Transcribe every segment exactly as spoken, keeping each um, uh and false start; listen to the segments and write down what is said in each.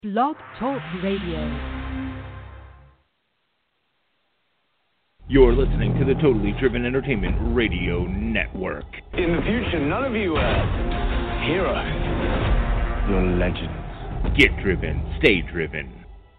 Blog Talk Radio. You're listening to the Totally Driven Entertainment Radio Network. In the future, none of you are heroes. You're legends. Get driven. Stay driven.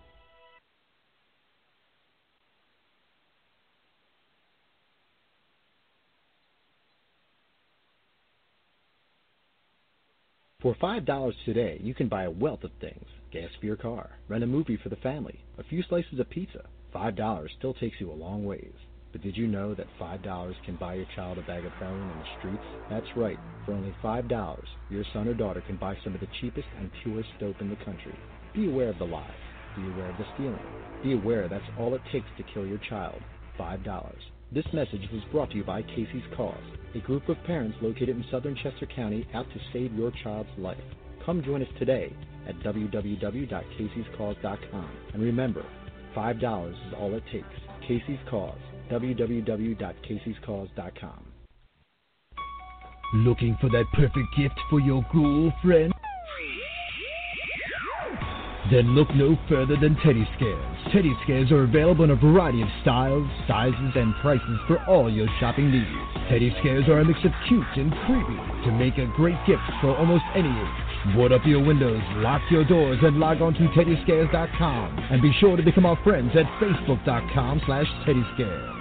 For five dollars today, you can buy a wealth of things. Gas for your car, rent a movie for the family, a few slices of pizza. five dollars still takes you a long ways. But did you know that five dollars can buy your child a bag of heroin in the streets? That's right. For only five dollars, your son or daughter can buy some of the cheapest and purest dope in the country. Be aware of the lies. Be aware of the stealing. Be aware that's all it takes to kill your child. five dollars. This message was brought to you by Casey's Cause, a group of parents located in southern Chester County out to save your child's life. Come join us today at w w w dot caseys cause dot com. And remember, five dollars is all it takes. Casey's Cause, w w w dot caseys cause dot com. Looking for that perfect gift for your girlfriend? Then look no further than Teddy Scares. Teddy Scares are available in a variety of styles, sizes, and prices for all your shopping needs. Teddy Scares are a mix of cute and creepy to make a great gift for almost any age. Board up your windows, lock your doors, and log on to teddy scares dot com. And be sure to become our friends at facebook dot com slash teddy scares.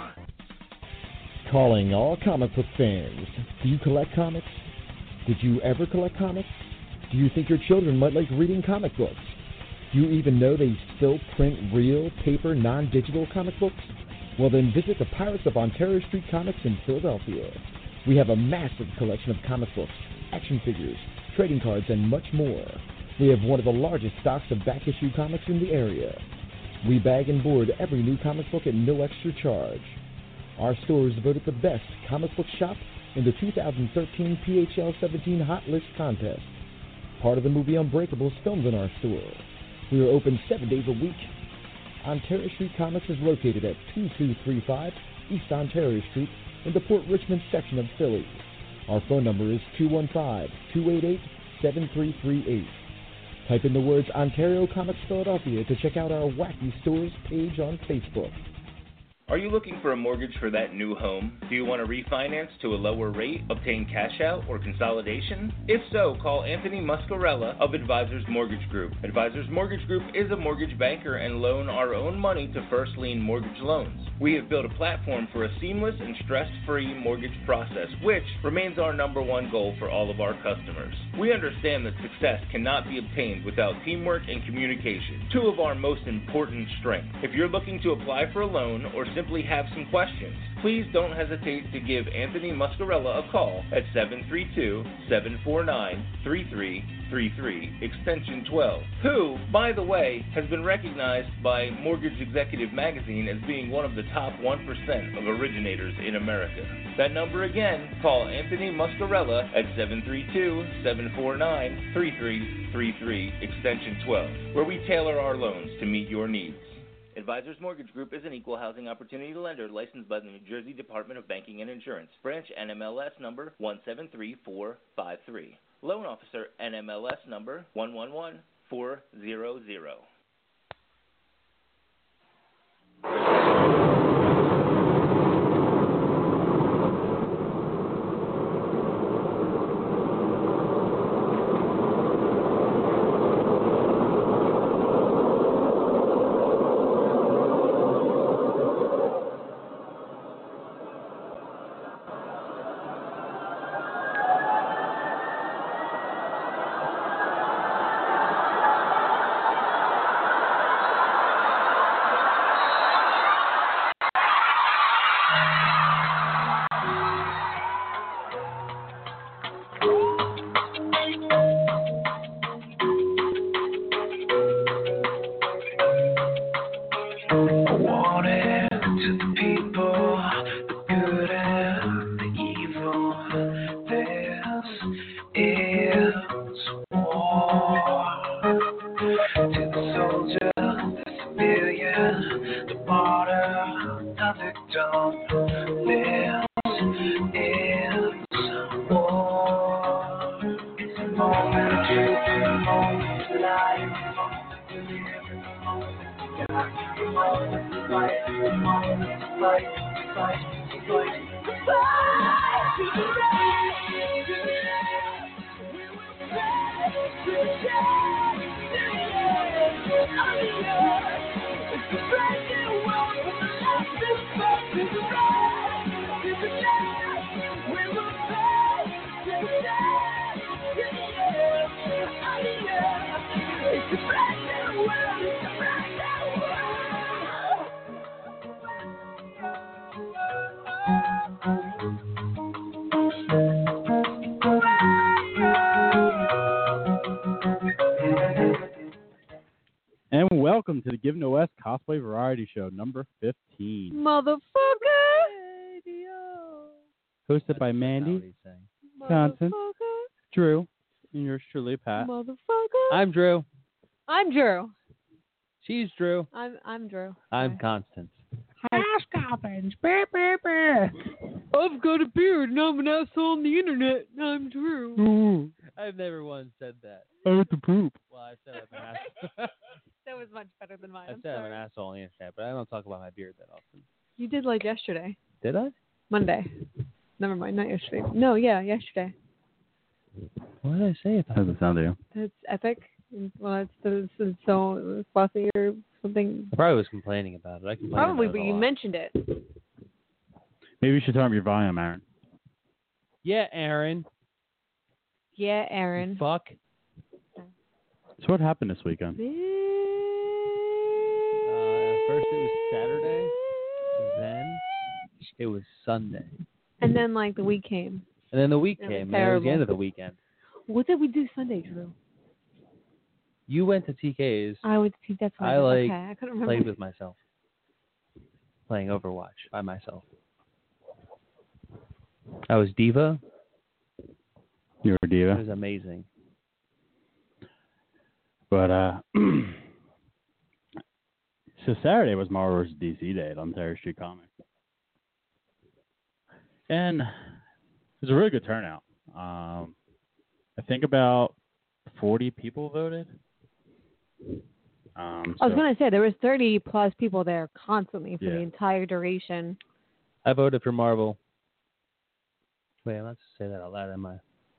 Calling all comic book fans. Do you collect comics? Did you ever collect comics? Do you think your children might like reading comic books? Do you even know they still print real, paper, non-digital comic books? Well, then visit the Pirates of Ontario Street Comics in Philadelphia. We have a massive collection of comic books, action figures, trading cards, and much more. We have one of the largest stocks of back-issue comics in the area. We bag and board every new comic book at no extra charge. Our store is voted the best comic book shop in the two thousand thirteen P H L seventeen Hot List contest. Part of the movie Unbreakable is filmed in our store. We are open seven days a week. Ontario Street Comics is located at two two three five East Ontario Street in the Port Richmond section of Philly. Our phone number is two one five, two eight eight, seven three three eight. Type in the words Ontario Comics Philadelphia to check out our Wacky Stores page on Facebook. Are you looking for a mortgage for that new home? Do you want to refinance to a lower rate, obtain cash out, or consolidation? If so, call Anthony Muscarella of Advisors Mortgage Group. Advisors Mortgage Group is a mortgage banker and loan our own money to first lien mortgage loans. We have built a platform for a seamless and stress-free mortgage process, which remains our number one goal for all of our customers. We understand that success cannot be obtained without teamwork and communication, two of our most important strengths. If you're looking to apply for a loan or simply have some questions, please don't hesitate to give Anthony Muscarella a call at seven three two, seven four nine, three three three three, extension twelve, who, by the way, has been recognized by Mortgage Executive Magazine as being one of the top one percent of originators in America. That number again, call Anthony Muscarella at seven three two, seven four nine, three three three three, extension twelve, where we tailor our loans to meet your needs. Advisors Mortgage Group is an equal housing opportunity lender licensed by the New Jersey Department of Banking and Insurance. Branch N M L S number one seven three four five three. Loan Officer N M L S number one one one four zero zero. It's a moment of truth, a moment of life. And welcome to the Give No West Cosplay Variety Show number fifteen. Motherfucker! Hosted by Mandy, Constance, Drew, and yours truly, Pat. Motherfucker! I'm Drew. I'm Drew. She's Drew. I'm I'm Drew. I'm Constance. Ask Coppins. Bear, bear, bear. I've got a beard and I'm an asshole on the internet. I'm Drew. Ooh, I've never once said that. I have to poop. Well, I've said I'm an asshole. That was much better than mine. I've I'm said I'm sorry. an asshole on the internet, but I don't talk about my beard that often. You did like yesterday. Did I? Monday. Never mind, not yesterday. No, yeah, yesterday. What did I say about How does it sound to you? That's epic. Well, it's, it's, it's so fussy or something. I probably was complaining about it. I complained Probably, about but it a you lot. mentioned it. Maybe you should turn up your volume, Aaron. Yeah, Aaron. Yeah, Aaron. Fuck. So what happened this weekend? Uh, first it was Saturday. Then it was Sunday. And then, like, the week came. And then the week It was came. And it was terrible. the end of the weekend. What did we do Sunday, Drew? You went to T K's. I would think that's what I, I, did. like, Okay, I couldn't remember. Played with myself. Playing Overwatch by myself. I was Diva. You were a It diva. was amazing. But, uh, so Saturday was Marvel versus. D C Day at Ontario Street Comics. And it was a really good turnout. Um, I think about forty people voted. Um, I was so- going to say, there was thirty plus people there constantly for Yeah. the entire duration. I voted for Marvel. Wait, I'm not to say that out loud, am I?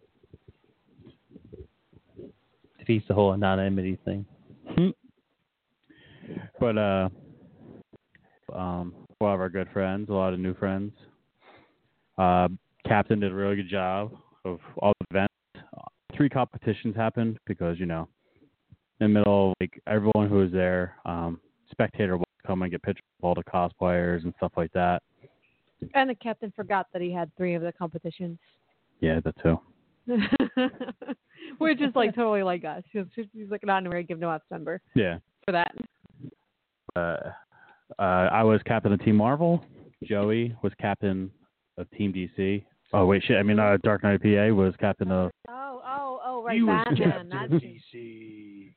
Defeats the whole anonymity thing. Hmm. But uh, um, a lot of our good friends, a lot of new friends. Uh, Captain did a really good job of all the events. Three competitions happened because, you know, in the middle of, like, everyone who was there, um, spectator would come and get pictures of all the cosplayers and stuff like that. And the captain forgot that he had three of the competitions. Yeah, that too. Which is, like, totally like us. He's, he's like an honorary Give No F member Yeah. for that. Uh, uh, I was captain of Team Marvel. Joey was captain of Team D C. Oh, wait, shit. I mean, uh, Dark Knight P A was captain of... Oh, oh, oh, right, He was Batman. captain That's of D C.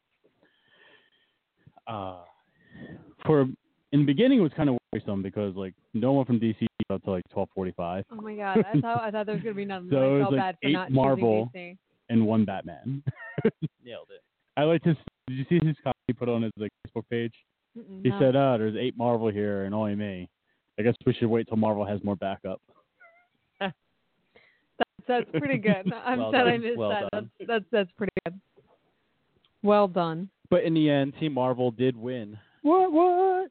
Uh, for in the beginning, it was kind of worrisome because, like, no one from D C up to, like, twelve forty-five. Oh, my God. I thought, I thought there was going to be none. So I it was felt like bad for eight not Marvel. choosing D C. And one Batman. Nailed it. I like to... Did you see his comment he put on his, like, Facebook page? Mm-mm, He no. said, oh, there's eight Marvel here and only me. I guess we should wait till Marvel has more backup. That's, that's pretty good. I'm Well sad I done. missed Well that. done. That's, that's that's pretty good. Well done. But in the end, Team Marvel did win. What, what?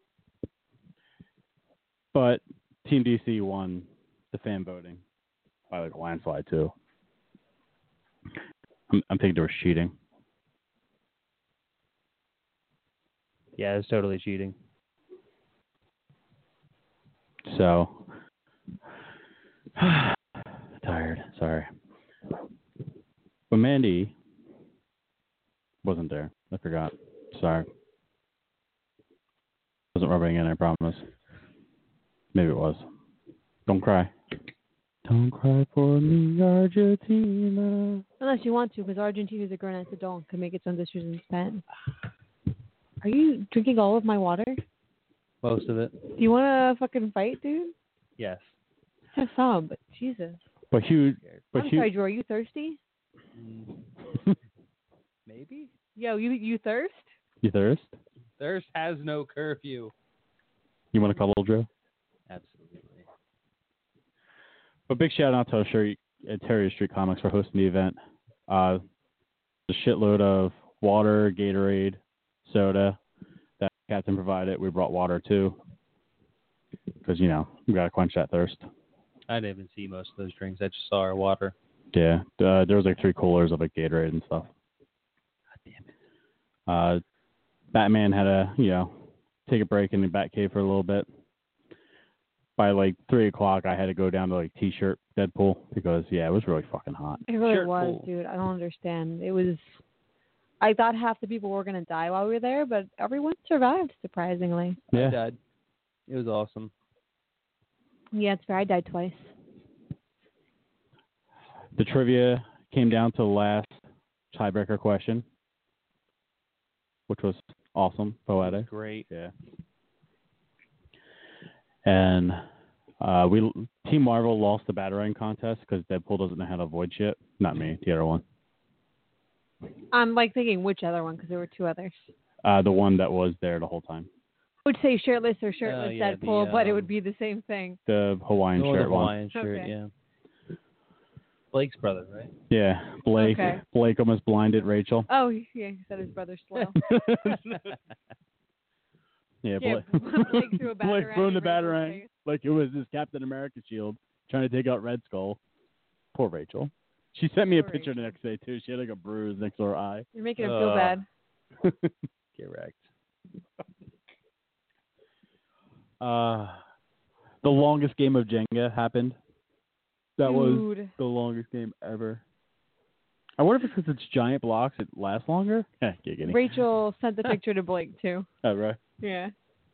But Team D C won the fan voting by, like, a landslide, too. I'm, I'm thinking there was cheating. Yeah, it's totally cheating. So, tired. Sorry. But Mandy wasn't there. I forgot. Sorry. Wasn't rubbing in, I promise. Maybe it was. Don't cry. Don't cry for me, Argentina. Unless you want to, because Argentina's a grown-ass adult and can make its own decisions in Japan. Are you drinking all of my water? Do Most of it. you want to fucking fight, dude? Yes. Have some, but Jesus. But Hugh, but I'm Hugh, sorry, Drew. Are you thirsty? Maybe? Yo, you you thirst? You thirst? Thirst has no curfew. You want a couple, Drew? Absolutely. But big shout out to Sherry at Terrier Street Comics for hosting the event. Uh, a shitload of water, Gatorade, soda that Captain provided. We brought water too, because you know we gotta quench that thirst. I didn't even see most of those drinks. I just saw our water. Yeah, uh, there was like three coolers of like Gatorade and stuff. God damn it. Uh, Batman had to, you know, take a break in the Batcave for a little bit. By like three o'clock, I had to go down to like T-shirt Deadpool because yeah, it was really fucking hot. It really Shirt was, pool. dude. I don't understand. It was. I thought half the people were gonna die while we were there, but everyone survived surprisingly. Yeah. I died. It was awesome. Yeah, it's fair. I died twice. The trivia came down to the last tiebreaker question, which was awesome, poetic. Great. Yeah. And uh, we Team Marvel lost the Batarang contest because Deadpool doesn't know how to avoid shit. Not me, the other one. I'm like thinking which other one because there were two others. Uh, the one that was there the whole time. I would say shirtless or shirtless Oh, yeah, the, Deadpool, but it um, would be the same thing. The Hawaiian Oh, shirt the Hawaiian one. shirt, Okay. yeah. Blake's brother, right? Yeah, Blake. Okay. Blake almost blinded Rachel. Oh, yeah, he said his brother's slow. Yeah, Yeah, Blake, Blake threw a Blake Batarang threw in the Rachel's Batarang face. like it was his Captain America shield trying to take out Red Skull. Poor Rachel. She sent me a Poor picture Rachel. the next day too. She had like a bruise next to her eye. You're making him feel Uh, bad. Get wrecked. Uh, the longest game of Jenga happened. That was Dude. the longest game ever. I wonder if it's because it's giant blocks, it lasts longer? Eh, giggity. Rachel sent the picture to Blake, too. Oh, right. Yeah.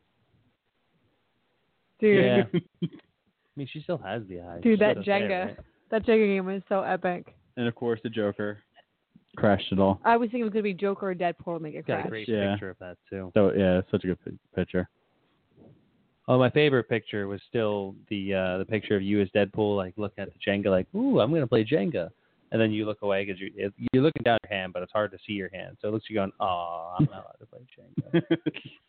Dude. Yeah. I mean, she still has the eyes. Dude, that She's okay, Jenga. right? That Jenga game was so epic. And of course, the Joker crashed it all. I was thinking it was going to be Joker or Deadpool to make it Got crash. a great Yeah. picture of that, too. So, yeah, such a good pi- picture. Oh, my favorite picture was still the uh, the picture of you as Deadpool, like looking at the Jenga, like, ooh, I'm going to play Jenga. And then you look away because you, it- you're looking down your hand, but it's hard to see your hand. So it looks like you're going, oh, I'm not allowed to play Jenga.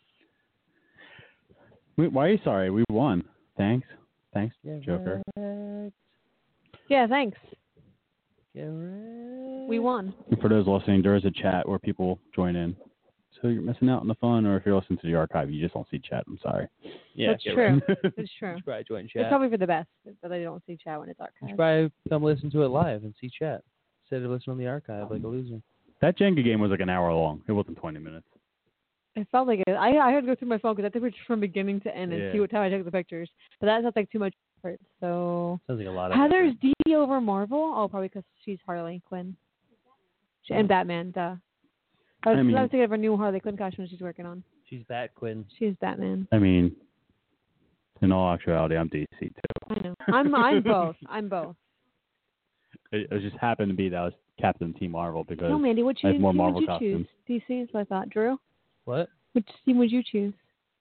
Wait, why are you sorry? We won. Thanks. Thanks, Get Joker. wrecked, Yeah, thanks. get wrecked. We won. And for those listening, there is a chat where people join in. So you're missing out on the fun, or if you're listening to the archive, you just don't see chat. I'm sorry. Yeah, That's get true. wrecked. That's true. You should probably join It's chat. probably for the best that they don't see chat when it's You archived. should probably come listen to it live and see chat instead of listening on the archive like a loser. That Jenga game was like an hour long. It wasn't twenty minutes. It felt like it. I I had to go through my phone because I took pictures from beginning to end and Yeah. see what time I took the pictures. But that sounds like too much effort. So Sounds like a lot of Heather's effort. D over Marvel. Oh, probably because she's Harley Quinn. She, and Batman. Duh. I was, I mean- I was thinking of her new Harley Quinn costume she's working on. She's Bat Quinn. She's Batman. I mean, in all actuality, I'm D C too. I know. I'm I'm both. I'm both. It, it just happened to be that I was Captain Team Marvel because No, Mandy, what I you have more team Marvel would you costumes. choose? D C is what I thought. Drew, What? which team would you choose?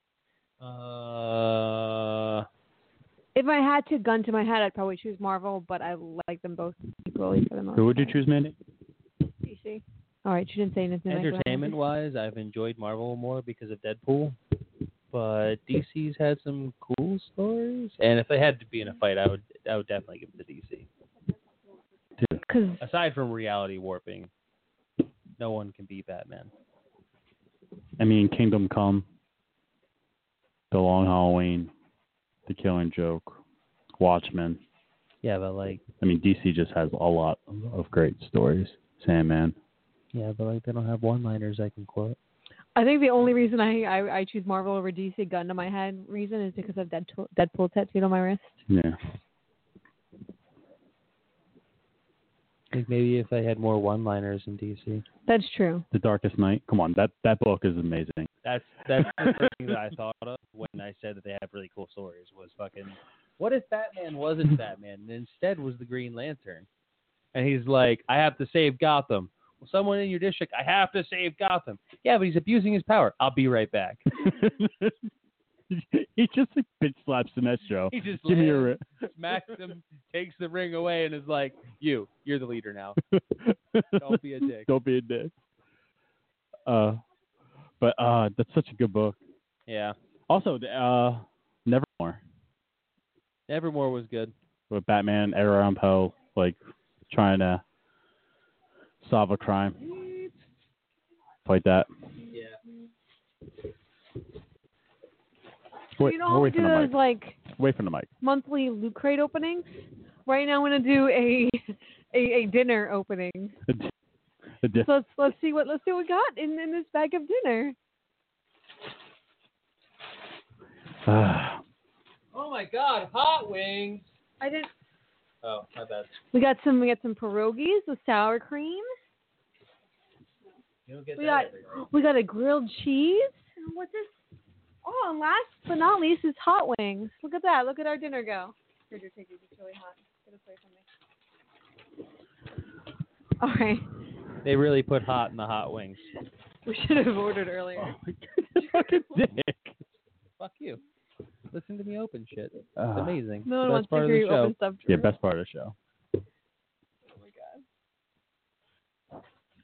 Uh, If I had to gun to my head, I'd probably choose Marvel, but I like them both equally for the most Who would you part. choose, Mandy? D C. All right, she didn't say anything. like that. entertainment wise, I've enjoyed Marvel more because of Deadpool. But D C's had some cool stories, and if they had to be in a fight, I would I would definitely give it to D C. Because Aside from reality warping, no one can beat Batman. I mean, Kingdom Come, The Long Halloween, The Killing Joke, Watchmen. Yeah, but like, I mean, D C just has a lot of great stories. Sandman. yeah, but like they don't have one-liners I can quote. I think the only reason I, I I choose Marvel over D C gun to my head reason is because of Deadpool, Deadpool tattooed on my wrist. Yeah. I think maybe if I had more one-liners in D C. That's true. The Darkest Night. Come on, that that book is amazing. That's that's the first thing that I thought of when I said that they have really cool stories was fucking, what if Batman wasn't Batman and instead was the Green Lantern? And he's like, I have to save Gotham. Well, someone in your district, I have to save Gotham. Yeah, but he's abusing his power. I'll be right back. He just like bitch slaps Sinestro. He just Give me your lands, smacks him, takes the ring away, and is like, you, you're the leader now. Don't be a dick. Don't be a dick. Uh, But uh, that's such a good book. Yeah. Also, uh, Nevermore. Nevermore was good. With Batman, Edgar Allan Poe, like trying to solve a crime. Like that. Yeah. Wait, you know how we wait do from the those mic. like Wait from the mic. monthly Loot Crate openings? Right now, I'm gonna do a a, a dinner opening. The diff- So let's let's see what let's see what we got in, in this bag of dinner. Ah. Oh my God, hot wings! I didn't. Oh, my bad. We got some we got some pierogies with sour cream. You don't get We that got everywhere. we got a grilled cheese. And what's this? Oh, and last but not least is hot wings. Look at that. Look at our dinner go. Here, here, take it. It's really hot. Get this away from me. All right. They really put hot in the hot wings. We should have ordered earlier. Oh my God, fucking dick. Fuck you. Listen to me open shit. It's Uh, amazing. No one Best wants to part of hear the you show. open stuff. Yeah, Drew. best part of the show. Oh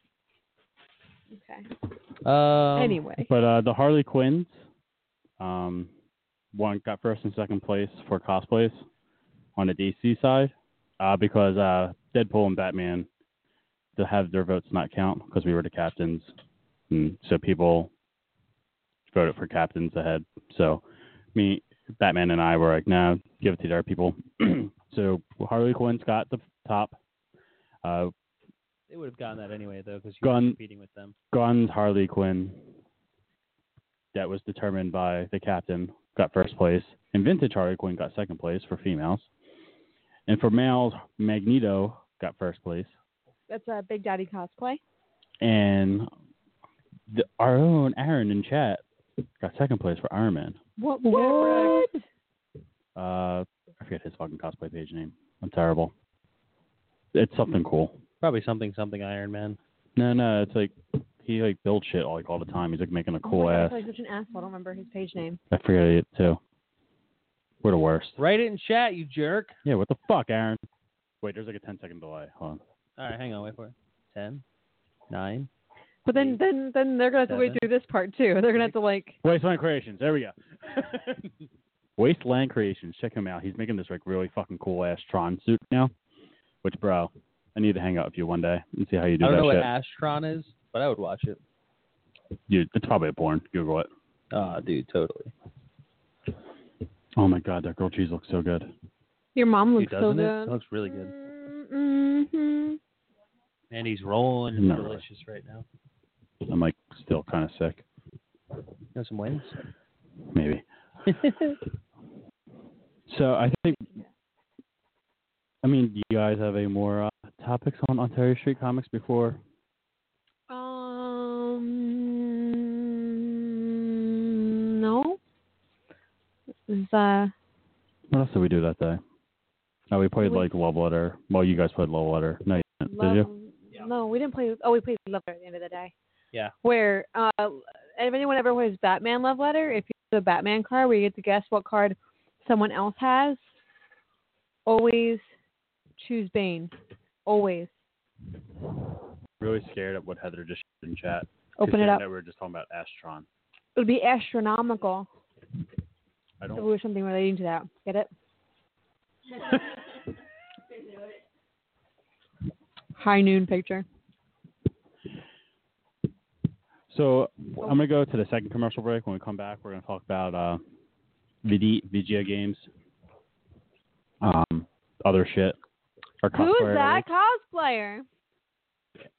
my god. Okay. Um, Anyway. But uh, the Harley Quinns, um, one got first and second place for cosplays on the D C side, uh, because uh, Deadpool and Batman to have their votes not count because we were the captains, and so people voted for captains ahead. So me, Batman, and I were like, no, give it to the other people. So Harley Quinn's got the top. Uh, They would have gotten that anyway, though, because you Gun- were competing with them. Gunn's Harley Quinn, that was determined by the captain, got first place. And Vintage Harley Quinn got second place for females. And for males, Magneto got first place. That's a Big Daddy cosplay. And the, our own Aaron in chat got second place for Iron Man. What? What? Uh, I forget his fucking cosplay page name. I'm terrible. It's something cool. Probably something, something Iron Man. No, no, it's like he like builds shit all, like all the time. He's like making a cool oh my ass. God, I feel like such an asshole. I don't remember his page name. I forget it too. We're the worst. Write it in chat, you jerk. Yeah, what the fuck, Aaron? Wait, there's like a ten second delay. Hold on. All right, hang on, wait for it. Ten, nine. But then, eight, then, then they're gonna have to wait seven, through this part too. They're gonna have to like. Wasteland Creations. There we go. Wasteland Creations. Check him out. He's making this like really fucking cool ass Tron suit now. Which, bro, I need to hang out with you one day and see how you do I don't that know shit. what Astron is, but I would watch it. Dude, it's probably a porn. Google it. Oh, dude, totally. Oh my god, that grilled cheese looks so good. Your mom Dude, looks so doesn't it? good. It looks really good. Mm-hmm. And he's rolling and Not really. delicious right now. I'm like still kind of sick. You want some wings? Maybe. So I think, I mean, do you guys have any more uh, topics on Ontario Street Comics before? Um. No. Is uh. What else did we do that day? Oh, we played We- like Love Letter. Well, you guys played Love Letter. No, you didn't, Love, did you? No, we didn't play. Oh, we played Love Letter at the end of the day. Yeah. Where, uh, if anyone ever plays Batman Love Letter, if you have a Batman card where you get to guess what card someone else has, always choose Bane. Always. Really scared of what Heather just shared in chat. Open it Considering up. that we were just talking about Astron. It would be astronomical. I So don't. it was something relating to that. Get it? High noon picture. So I'm gonna go to the second commercial break. When we come back, we're gonna talk about uh, V D, V G A games, um, other shit. Our Who's cosplayer that of cosplayer? the week.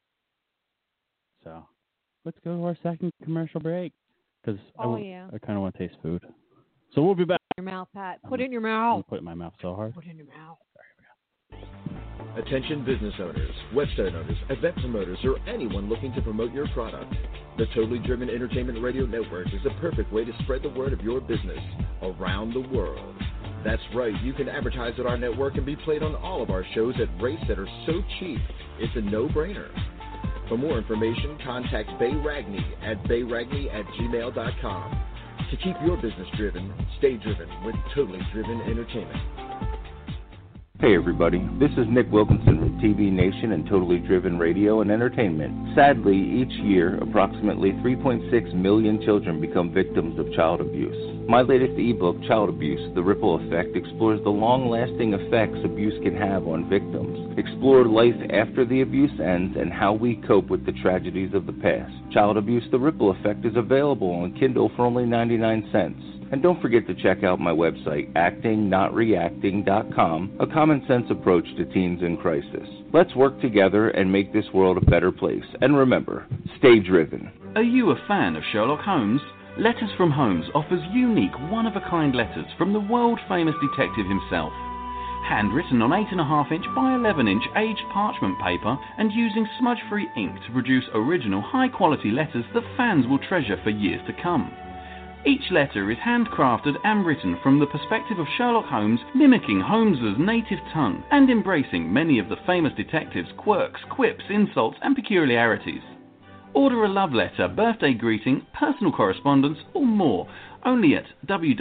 So let's go to our second commercial break because I, Oh, want- yeah. I kind of want to taste food. So we'll be back. Your mouth, Pat. Put Um, it in your I'm mouth. gonna put it in my mouth so hard. Put it in your mouth. Attention business owners, website owners, event promoters, or anyone looking to promote your product. The Totally Driven Entertainment Radio Network is the perfect way to spread the word of your business around the world. That's right, you can advertise at our network and be played on all of our shows at rates that are so cheap, it's a no-brainer. For more information, contact Bay Ragney at bayragney at gmail dot com. To keep your business driven, stay driven with Totally Driven Entertainment. Hey everybody, this is Nick Wilkinson from T V Nation and Totally Driven Radio and Entertainment. Sadly, each year, approximately three point six million children become victims of child abuse. My latest ebook, Child Abuse, The Ripple Effect, explores the long-lasting effects abuse can have on victims. Explore life after the abuse ends and how we cope with the tragedies of the past. Child Abuse, The Ripple Effect is available on Kindle for only ninety-nine cents. And don't forget to check out my website, acting not reacting dot com, a common-sense approach to teens in crisis. Let's work together and make this world a better place. And remember, stay driven. Are you a fan of Sherlock Holmes? Letters from Holmes offers unique, one-of-a-kind letters from the world-famous detective himself. Handwritten on eight point five inch by eleven inch aged parchment paper and using smudge-free ink to produce original, high-quality letters that fans will treasure for years to come. Each letter is handcrafted and written from the perspective of Sherlock Holmes, mimicking Holmes's native tongue and embracing many of the famous detective's quirks, quips, insults, and peculiarities. Order a love letter, birthday greeting, personal correspondence, or more only at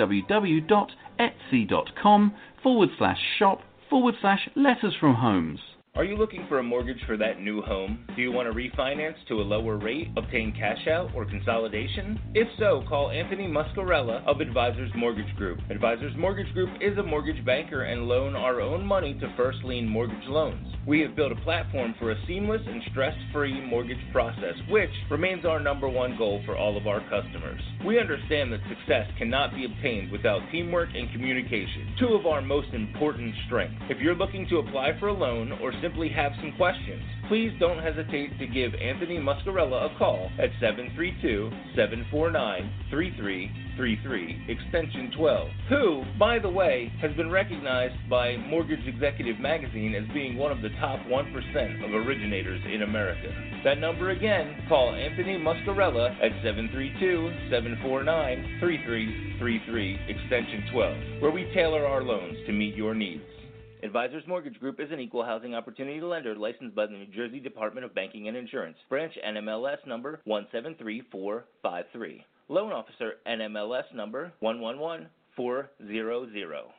www.etsy.com forward slash shop forward slash letters from Holmes. Are you looking for a mortgage for that new home? Do you want to refinance to a lower rate, obtain cash out, or consolidation? If so, call Anthony Muscarella of Advisors Mortgage Group. Advisors Mortgage Group is a mortgage banker and loan our own money to first lien mortgage loans. We have built a platform for a seamless and stress-free mortgage process, which remains our number one goal for all of our customers. We understand that success cannot be obtained without teamwork and communication, two of our most important strengths. If you're looking to apply for a loan or simply have some questions, please don't hesitate to give Anthony Muscarella a call at seven three two, seven four nine, three three three three, extension twelve, who, by the way, has been recognized by Mortgage Executive Magazine as being one of the top one percent of originators in America. That number again, call Anthony Muscarella at seven three two, seven four nine, three three three three, extension twelve, where we tailor our loans to meet your needs. Advisors Mortgage Group is an equal housing opportunity lender licensed by the New Jersey Department of Banking and Insurance. Branch N M L S number one seven three four five three. Loan Officer N M L S number one one one four zero zero.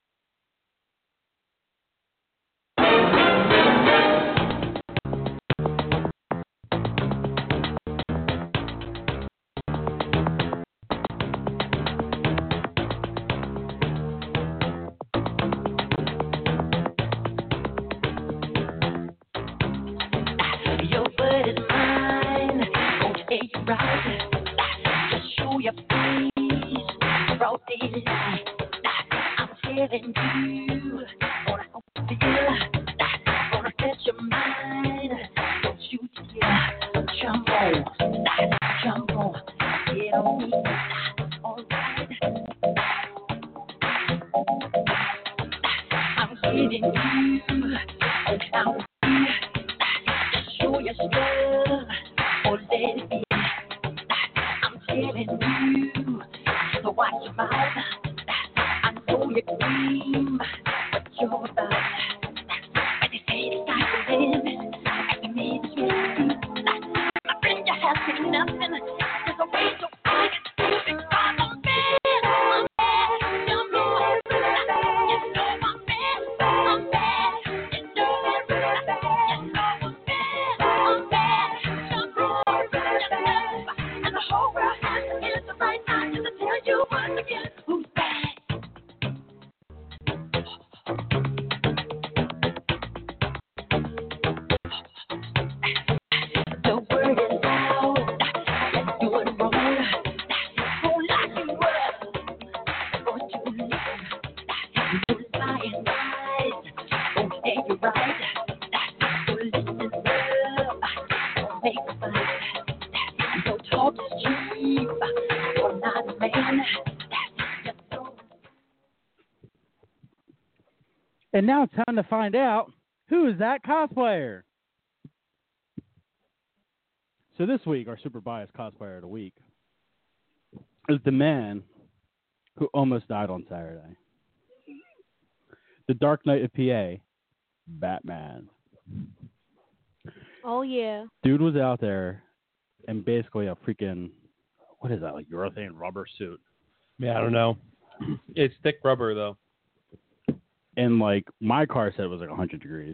And now it's time to find out who is that cosplayer. So this week, our super biased cosplayer of the week is the man who almost died on Saturday. The Dark Knight of P A, Batman. Oh, yeah. Dude was out there in basically a freaking, what is that, like urethane rubber suit? Yeah, I don't know. It's thick rubber, though. and like my car said it was like one hundred degrees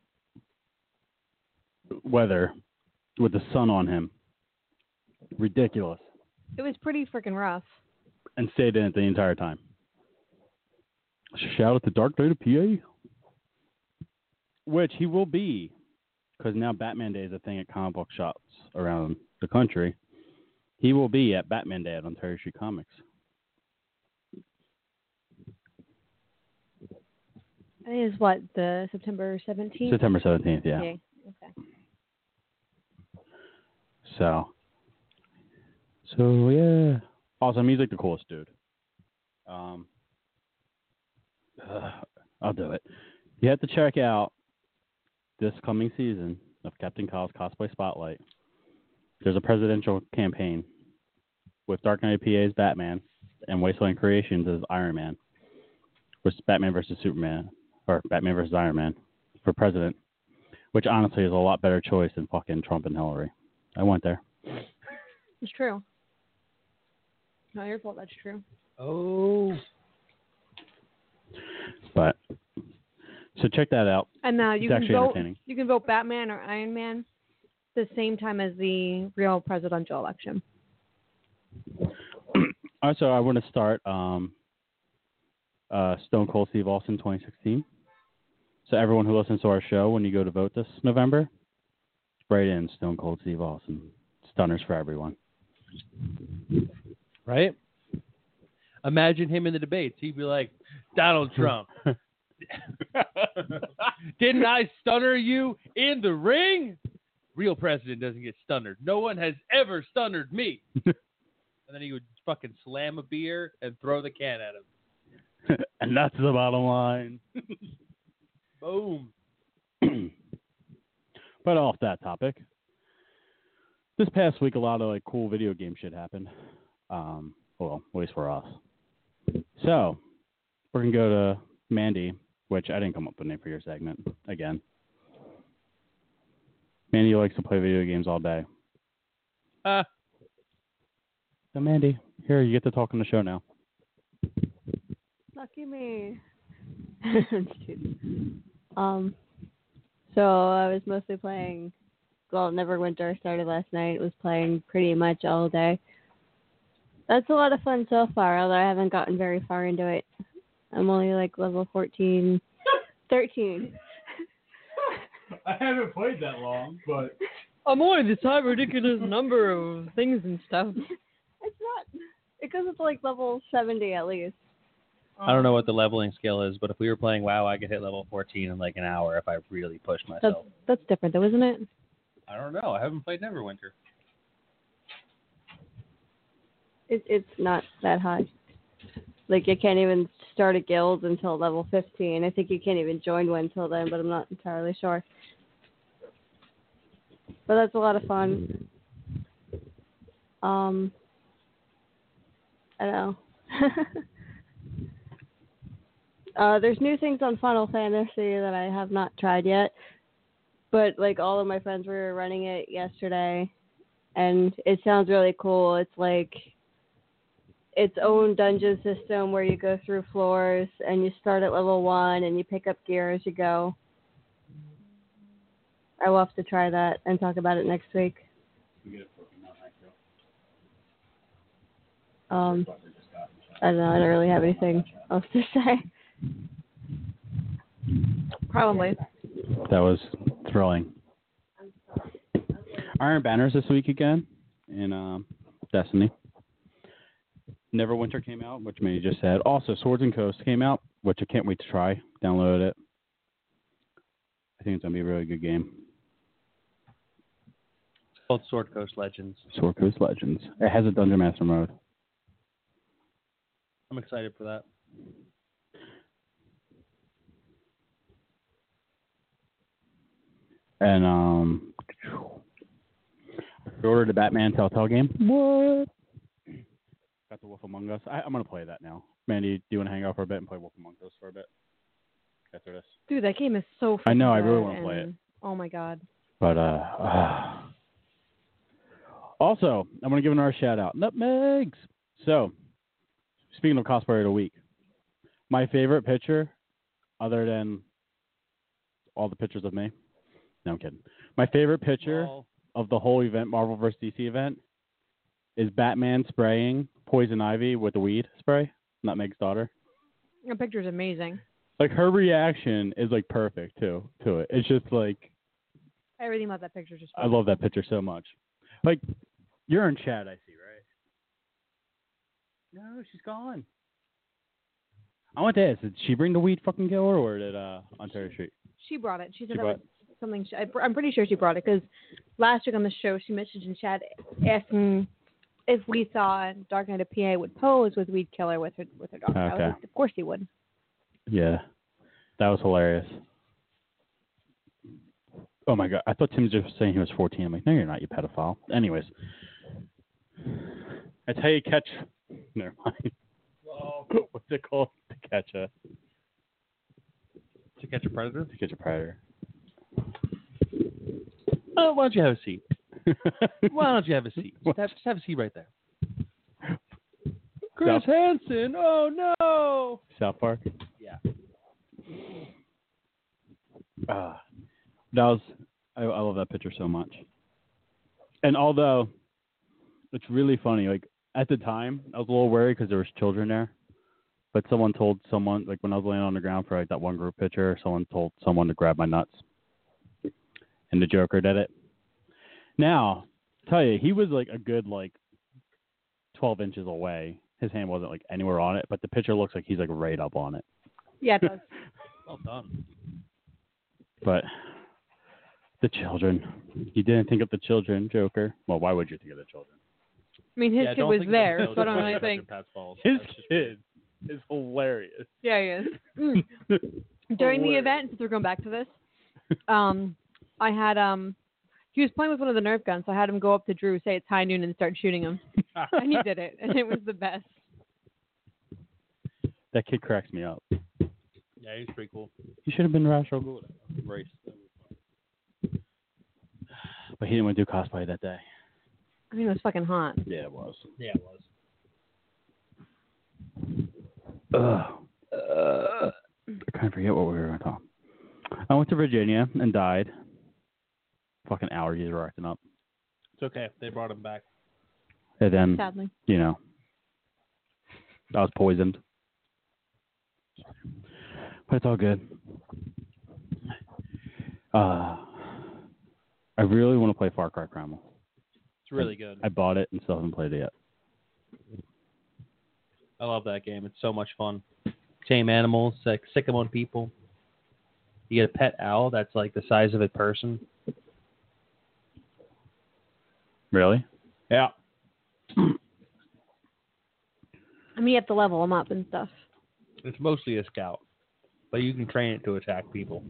weather with the sun on him. Ridiculous. It was pretty freaking rough. And stayed in it the entire time. Shout out to Dark Knight of P A. Which he will be, because now Batman Day is a thing at comic book shops around the country. He will be at Batman Day at Ontario Street Comics. I think it's what, the September seventeenth? September seventeenth, yeah. Okay. okay. So, so yeah. Awesome. He's like the coolest dude. Um, uh, I'll do it. You have to check out this coming season of Captain Kyle's Cosplay Spotlight. There's a presidential campaign with Dark Knight P A's Batman and Wasteland Creations as Iron Man. Which is Batman versus Superman, or Batman versus Iron Man for president, which honestly is a lot better choice than fucking Trump and Hillary. I went there. It's true. Not your fault, that's true. Oh. But, so check that out. And uh, you it's can actually vote. entertaining. You can vote Batman or Iron Man the same time as the real presidential election. Also, I want to start um, uh, Stone Cold Steve Austin twenty sixteen. So everyone who listens to our show, when you go to vote this November, write in Stone Cold Steve Austin. Stunners for everyone. Right? Imagine him in the debates. He'd be like, Donald Trump. Didn't I stunner you in the ring? Real president doesn't get stunnered. No one has ever stunnered me. And then he would fucking slam a beer and throw the can at him. And that's the bottom line. Boom. But off that topic, this past week a lot of like cool video game shit happened. Um, well, at least for us. So we're gonna go to Mandy, which I didn't come up with a name for your segment again. Mandy likes to play video games all day. Uh. So Mandy, here you get to talk on the show now. Lucky me. um, so I was mostly playing. Well, Neverwinter started last night. Was playing pretty much all day. That's a lot of fun so far, although I haven't gotten very far into it. I'm only like level fourteen, thirteen. I haven't played that long, but I'm only this time ridiculous number of things and stuff. It's not. It goes up to like level seventy at least. I don't know what the leveling skill is, but if we were playing WoW, I could hit level fourteen in like an hour if I really pushed myself. That's, that's different though, isn't it? I don't know. I haven't played Neverwinter. It, it's not that high. Like, you can't even start a guild until level fifteen. I think you can't even join one until then, but I'm not entirely sure. But that's a lot of fun. Um, I don't know. uh, there's new things on Final Fantasy that I have not tried yet. But, like, all of my friends were running it yesterday, and it sounds really cool. It's like its own dungeon system where you go through floors and you start at level one and you pick up gear as you go. I will have to try that and talk about it next week. Um, I don't know. I don't really have anything else to say. Probably. That was thrilling. Iron Banner's this week again in um, Destiny. Neverwinter came out, which Manny just said. Also, Swords and Coast came out, which I can't wait to try. Download it. I think it's going to be a really good game. It's called Sword Coast Legends. Sword Coast Legends. It has a Dungeon Master mode. I'm excited for that. And um, I ordered the Batman Telltale game. What? Got the Wolf Among Us. I, I'm going to play that now. Mandy, do you want to hang out for a bit and play Wolf Among Us for a bit? After this. Dude, that game is so I know, I really good want to play and- it. Oh my god. But, uh, uh also, I'm going to give another shout out. Nutmegs! So, speaking of cosplayer of the week, my favorite picture other than all the pictures of me. No, I'm kidding. My favorite picture Well, of the whole event, Marvel versus. D C event, is Batman spraying Poison Ivy with the weed spray, Nutmeg's daughter. The picture's amazing. Like, her reaction is, like, perfect, too, to it. It's just, like, Everything about that picture is just. I love that picture so much. Like, you're in chat, I see, right? No, she's gone. I want to ask, did she bring the weed fucking killer, or did uh, Ontario Street? She brought it. She said She that brought was something. She, I, I'm pretty sure she brought it because last week on the show she messaged in chat asking if we saw Dark Knight of P A would pose with Weed Killer with her with her dog. I was Okay. like, of course he would. Yeah, that was hilarious. Oh my god, I thought Tim was just saying he was fourteen. I'm like, no, you're not, you pedophile. Anyways, that's how you catch. Never mind. What's it called? To catch a. To catch a predator? To catch a predator. Oh, why don't you have a seat? Why don't you have a seat? Just have, just have a seat right there. Chris South, Hansen. Oh no. South Park. Yeah. Uh, that was. I, I love that picture so much. And although it's really funny, like at the time I was a little worried because there was children there. But someone told someone, like when I was laying on the ground for like that one group picture, someone told someone to grab my nuts. And the Joker did it. Now, tell you, he was like a good like twelve inches away. His hand wasn't like anywhere on it, but the picture looks like he's like right up on it. Yeah, it does. Well done. But the children, you didn't think of the children, Joker. Well, why would you think of the children? I mean, his Yeah, kid don't was think of there, the so I don't children. really That's think. your Pat's fault. His That's just- kid is hilarious. Yeah, he is. Mm. During the Hilarious. event, since we're going back to this, um, I had um, he was playing with one of the Nerf guns, so I had him go up to Drew, say it's high noon, and start shooting him, and he did it, and it was the best. That kid cracks me up. Yeah, he's pretty cool. He should have been Ra's al Ghul. Race. But he didn't want to do cosplay that day. I mean, it was fucking hot. Yeah, it was. Yeah, it was. Ugh. Uh, I can't forget what we were going to talk. I went to Virginia and died. Fucking allergies were acting up. It's okay. They brought him back. And then, Sadly. you know, I was poisoned. But it's all good. Uh, I really want to play Far Cry Primal. It's really I, good. I bought it and still haven't played it yet. I love that game. It's so much fun. Tame animals, like sick them on people. You get a pet owl that's like the size of a person. Really? Yeah. I mean, you have to level them up and stuff. It's mostly a scout, but you can train it to attack people.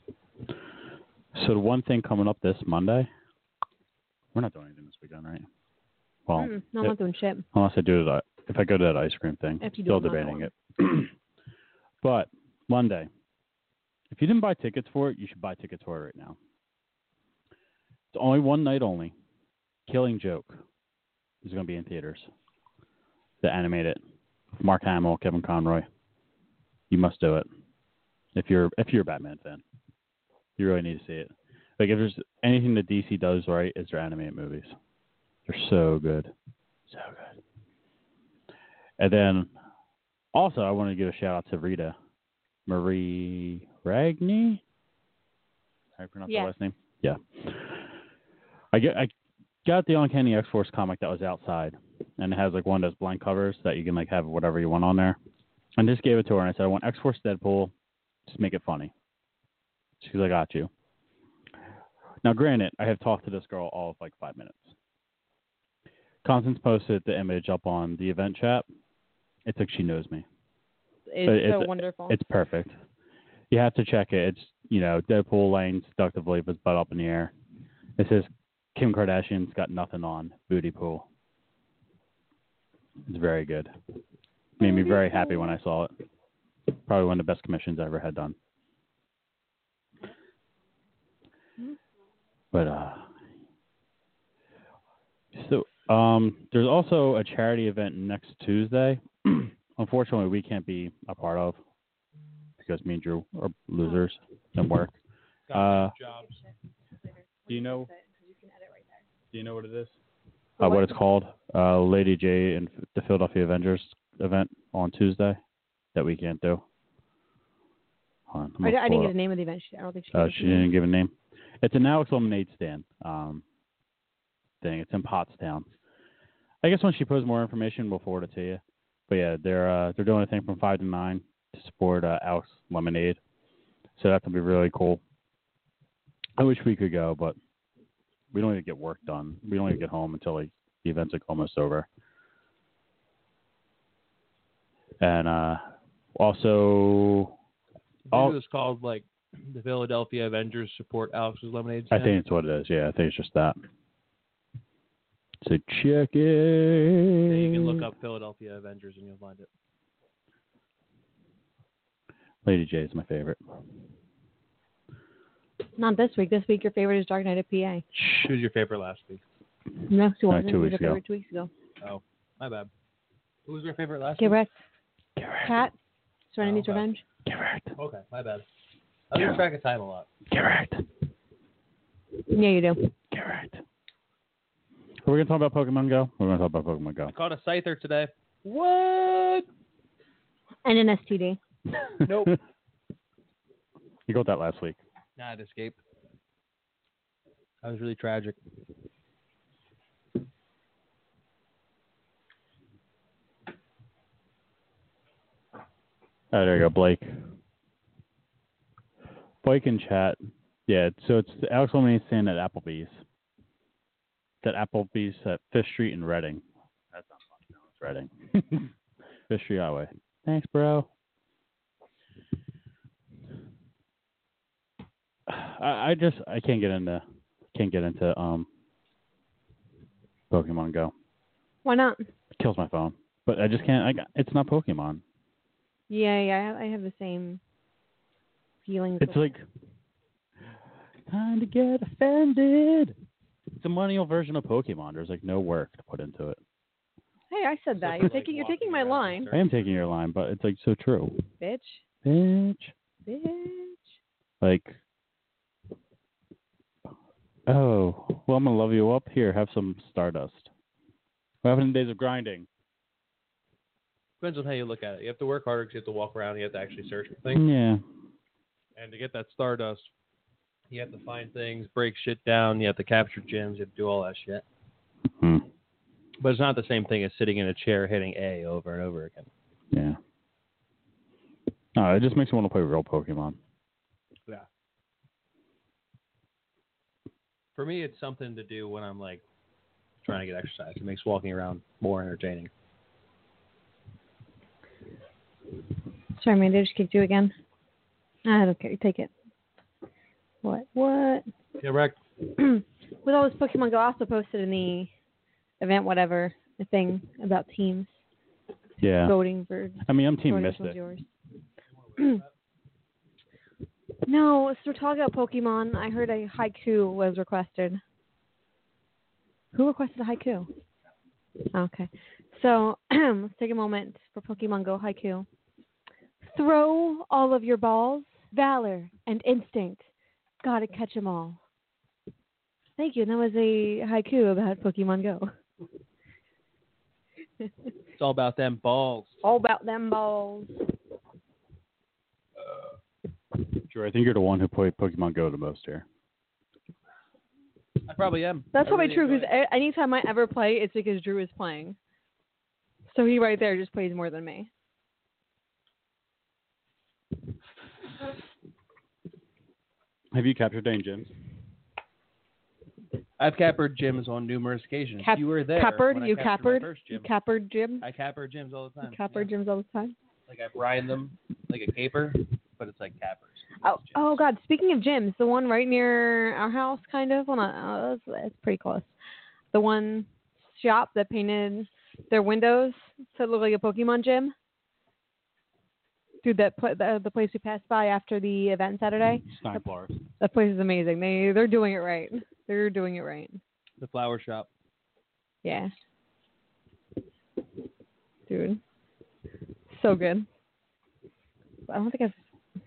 So the one thing coming up this Monday, we're not doing anything this weekend, right? Well, Mm, no, I'm not doing shit. unless I do that, if I go to that ice cream thing, If you do still it, I'm not debating going. it. But Monday, if you didn't buy tickets for it, you should buy tickets for it right now. It's only one night only. Killing Joke is going to be in theaters. The animated, Mark Hamill, Kevin Conroy. You must do it if you're if you're a Batman fan. You really need to see it. Like if there's anything that D C does right, is their animated movies. They're so good, so good. And then also, I want to give a shout out to Rita Marie Ragni. How do you pronounce Yeah. her last name? Yeah. I get I got the Uncanny X-Force comic that was outside, and it has like one of those blank covers that you can like have whatever you want on there. And just gave it to her, and I said, I want X-Force Deadpool. Just make it funny. She's like, I got you. Now, granted, I have talked to this girl all of like five minutes. Constance posted the image up on the event chat. It's like she knows me. It's, so it's, wonderful. It's perfect. You have to check it. It's, you know, Deadpool laying seductively with his butt up in the air. It says, Kim Kardashian's got nothing on, booty pool. It's very good. Made me very happy when I saw it. Probably one of the best commissions I ever had done. But, uh, so, um, there's also a charity event next Tuesday. Unfortunately, we can't be a part of. because me and Drew are losers and work. Uh, jobs. do you know? Do you know what it is? For Uh, what? what it's called? Uh, Lady J and the Philadelphia Avengers event on Tuesday that we can't do. Hold on, I'm I, gonna I pull didn't it get a name of the event. She- I don't think she. Uh, gave she a name. didn't give a name. It's an Alex Lemonade stand um, thing. It's in Pottstown. I guess when she posts more information, we'll forward it to you. But yeah, they're uh, they're doing a thing from five to nine to support uh, Alex Lemonade. So that could be really cool. I wish we could go, but we don't even get work done. We don't even get home until like the event's like almost over. And uh, also, I all, think it was called like the Philadelphia Avengers support Alex's Lemonade I stand. think it's what it is. Yeah, I think it's just that. So check it. Yeah, you can look up Philadelphia Avengers and you'll find it. Lady J is my favorite. Not this week. This week, your favorite is Dark Knight of P A. Who's your favorite last week? No, she Uh, wasn't. two It was weeks your ago. favorite two weeks ago. Oh, my bad. Who was your favorite last Get week? wrecked. Cat. Serenity's Oh, okay. Revenge. Correct. Okay, my bad. I lose track of time a lot. Correct. Yeah, you do. Correct. Are we gonna talk about Pokemon Go? We're gonna talk about Pokemon Go. I caught a Scyther today. What? And an S T D. Nope. You got that last week. Nah, it escaped. That was really tragic. Oh, there you go, Blake. Blake in chat. Yeah, so it's the Alex Lemonade stand at Applebee's. It's at Applebee's at Fifth Street in Reading. That's not fun. No, it's Reading. Fifth Street Highway. Thanks, bro. I, I just I can't get into can't get into um Pokemon Go. Why not? It kills my phone. But I just can't. I got, it's not Pokemon. Yeah, yeah. I have the same feelings. It's like time to get offended. It's a millennial version of Pokemon. There's like no work to put into it. Hey, I said that. You're taking. You're taking my line, I am taking your line, but it's like so true. bitch. Bitch. Bitch. Like, oh, well, I'm gonna love you up. Here, have some Stardust. What happened in Days of Grinding? Depends on how you look at it. You have to work harder because you have to walk around. You have to actually search for things. Yeah. And to get that Stardust, you have to find things, break shit down. You have to capture gems. You have to do all that shit. Hmm. But it's not the same thing as sitting in a chair hitting A over and over again. Yeah. No, it just makes me want to play real Pokemon. Yeah. For me, it's something to do when I'm like trying to get exercise. It makes walking around more entertaining. Sorry, man. Did I just kick you again? I don't care. Take it. What? What? Yeah, wrecked. With all this Pokemon Go, I also posted in the event, whatever, the thing about teams Yeah. voting for. I mean, I'm Team voting which Mystic. one's yours. No, so we're talking about Pokemon. I heard a haiku was requested. Who requested a haiku? Okay. So let's take a moment for Pokemon Go haiku. Throw all of your balls, valor, and instinct. Gotta catch 'em all. Thank you. And that was a haiku about Pokemon Go. It's all about them balls. All about them balls. Sure, I think you're the one who played Pokemon Go the most here. I probably am. That's I probably really true enjoy because it. anytime I ever play, it's because Drew is playing. So he right there just plays more than me. Have you captured any gyms? I've cappered gyms on numerous occasions. Cap- you were there. Cappered? when I You captured my cappered? first You gym. cappered Jim? I capper gyms all the time. You cappered gyms all the time? Like I brine them like a caper, but it's like cappers. Oh, oh God! Speaking of gyms, the one right near our house, kind of. Well, not. Oh, it's, it's pretty close. The one shop that painted their windows to look like a Pokemon gym. Dude, that pla the, the place we passed by after the event Saturday. Stein bars. That place is amazing. They they're doing it right. They're doing it right. The flower shop. Yeah. Dude. So good. I don't think I've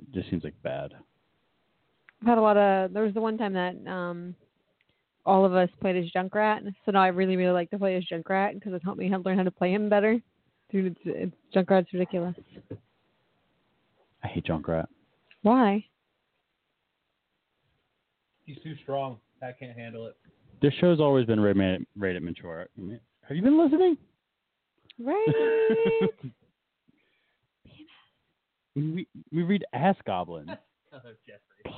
it just seems like bad. I've had a lot of. There was the one time that um, all of us played as Junkrat, so now I really, really like to play as Junkrat because it helped me learn how to play him better. Dude, it's, it's Junkrat's ridiculous. I hate Junkrat. Why? He's too strong. Pat can't handle it. This show's always been rated, rated mature. Have you been listening? Right. we we read Ass Goblin. Oh, Jeffrey.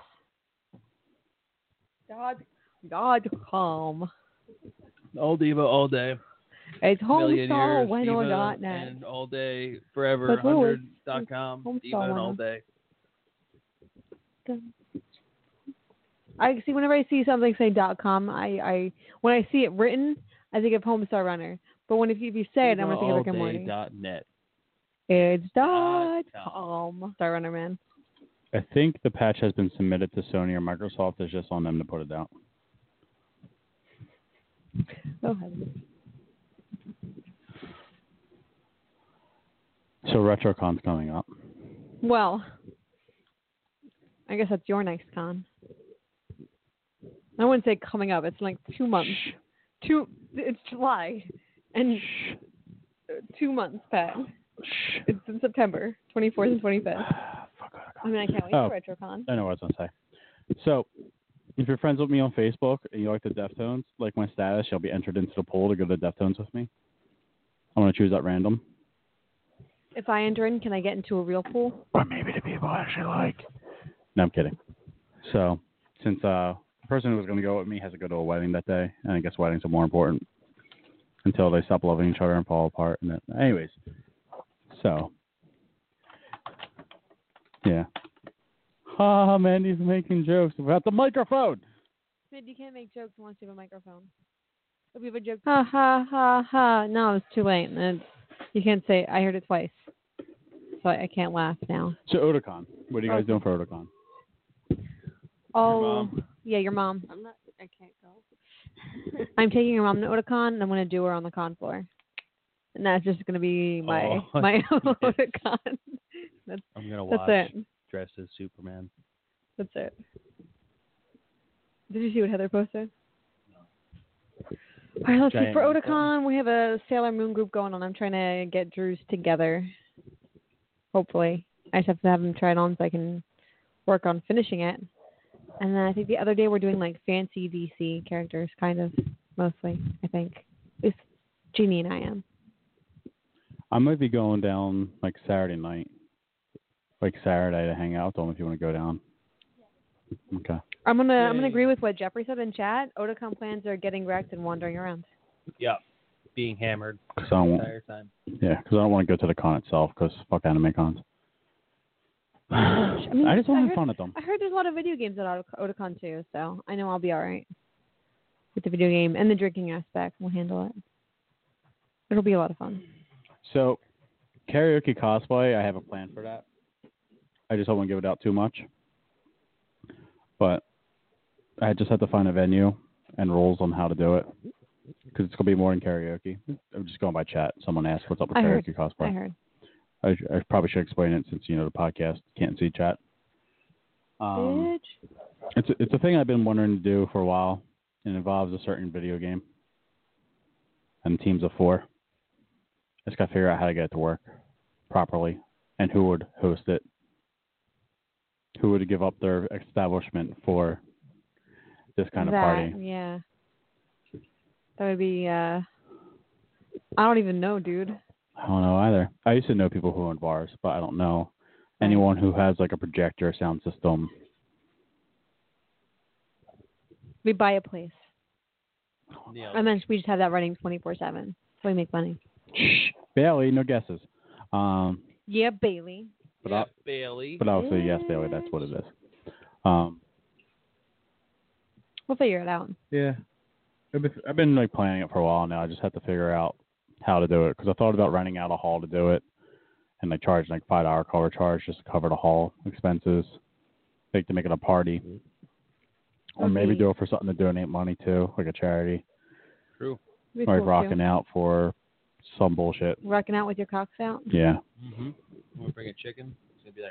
God, God, calm. All Diva, all day. It's Million years, homestarwheno dot Diva, net. and all day, forever, But one who hundred is- dot com, Homestar Diva, and all Wheno. day. I see. Whenever I see something say .com, I, I when I see it written, I think of Homestar Runner. But when if you, if you say it, I'm gonna think of Rick and Morty. Dot net. It's dot Dot com. Star Runner Man. I think the patch has been submitted to Sony or Microsoft. It's just on them to put it out. Oh, heavens. So RetroCon's coming up. Well, I guess that's your next con. I wouldn't say coming up. It's like two months. Two. It's July, and two months, Pat. It's in September, twenty-fourth and twenty-fifth. I mean, I can't wait Oh, for RetroCon. I know what I was going to say. So, if you're friends with me on Facebook and you like the Deftones, like my status, you'll be entered into the pool to go to the Deftones with me. I'm going to choose at random. If I enter in, can I get into a real pool? Or maybe the people I actually like. No, I'm kidding. So, since uh, the person who was going to go with me has to go to a wedding that day, and I guess weddings are more important until they stop loving each other and fall apart. And then, anyways, so, yeah. Ha, Mandy's making jokes about the microphone. You can't make jokes unless you have a microphone. If you have a joke, ha ha ha ha. No, it's too late. It's, you can't say. I heard it twice, so I, I can't laugh now. So Otakon, what are you guys Okay. doing for Otakon? Oh, yeah, your mom. I'm not. I can't go. I'm taking your mom to Otakon, and I'm going to do her on the con floor. And that's just going to be my Oh, my yes. Otakon. That's I'm gonna that's watch it. dressed as Superman. That's it. Did you see what Heather posted? All right, let's see. Giant For unicorn. Otakon, we have a Sailor Moon group going on. I'm trying to get Drew's together. Hopefully. I just have to have him try it on so I can work on finishing it. And then I think the other day we're doing like fancy D C characters, kind of, mostly, I think. It's Jeannie and I am. I might be going down like Saturday night, like Saturday to hang out with them if you want to go down. Okay. I'm gonna I'm gonna Yay. agree with what Jeffrey said in chat. Otakon plans are getting wrecked and wandering around. Yeah, being hammered Cause I don't the want, entire time. yeah, because I don't want to go to the con itself because fuck anime cons. I, mean, just want to I have heard- fun at them. I heard there's a lot of video games at Ot- Otakon too, so I know I'll be all right with the video game and the drinking aspect. We'll handle it. It'll be a lot of fun. So, karaoke cosplay, I have a plan for that. I just don't want to give it out too much. But I just have to find a venue and rules on how to do it. Because it's going to be more than karaoke. I'm just going by chat. Someone asked what's up with I heard. karaoke cosplay. I heard. I, I probably should explain it since, you know, the podcast can't see chat. Um, Bitch. it's, a, it's a thing I've been wanting to do for a while. It involves a certain video game and teams of four. I just got to figure out how to get it to work properly and who would host it. Who would give up their establishment for this kind that, of party? Yeah. That would be, uh, I don't even know, dude. I don't know either. I used to know people who own bars, but I don't know anyone who has like a projector sound system. We buy a place. Yeah. And then we just have that running twenty-four seven. So we make money. Shh. Bailey, no guesses. Um, Yeah, Bailey. but yeah, I'll, Bailey. but I'll say yes, Bailey. That's what it is. Um, We'll figure it out. yeah. I've been, I've been like planning it for a while now. I just have to figure out how to do it because I thought about renting out a hall to do it and like charging like five dollar cover charge just to cover the hall expenses, like to make it a party, or maybe Okay. do it for something to donate money to, like a charity, True. Be or like cool, rocking too. out for some bullshit. Rocking out with your cocks out. Yeah. Mm-hmm. Want to bring a chicken? gonna be like,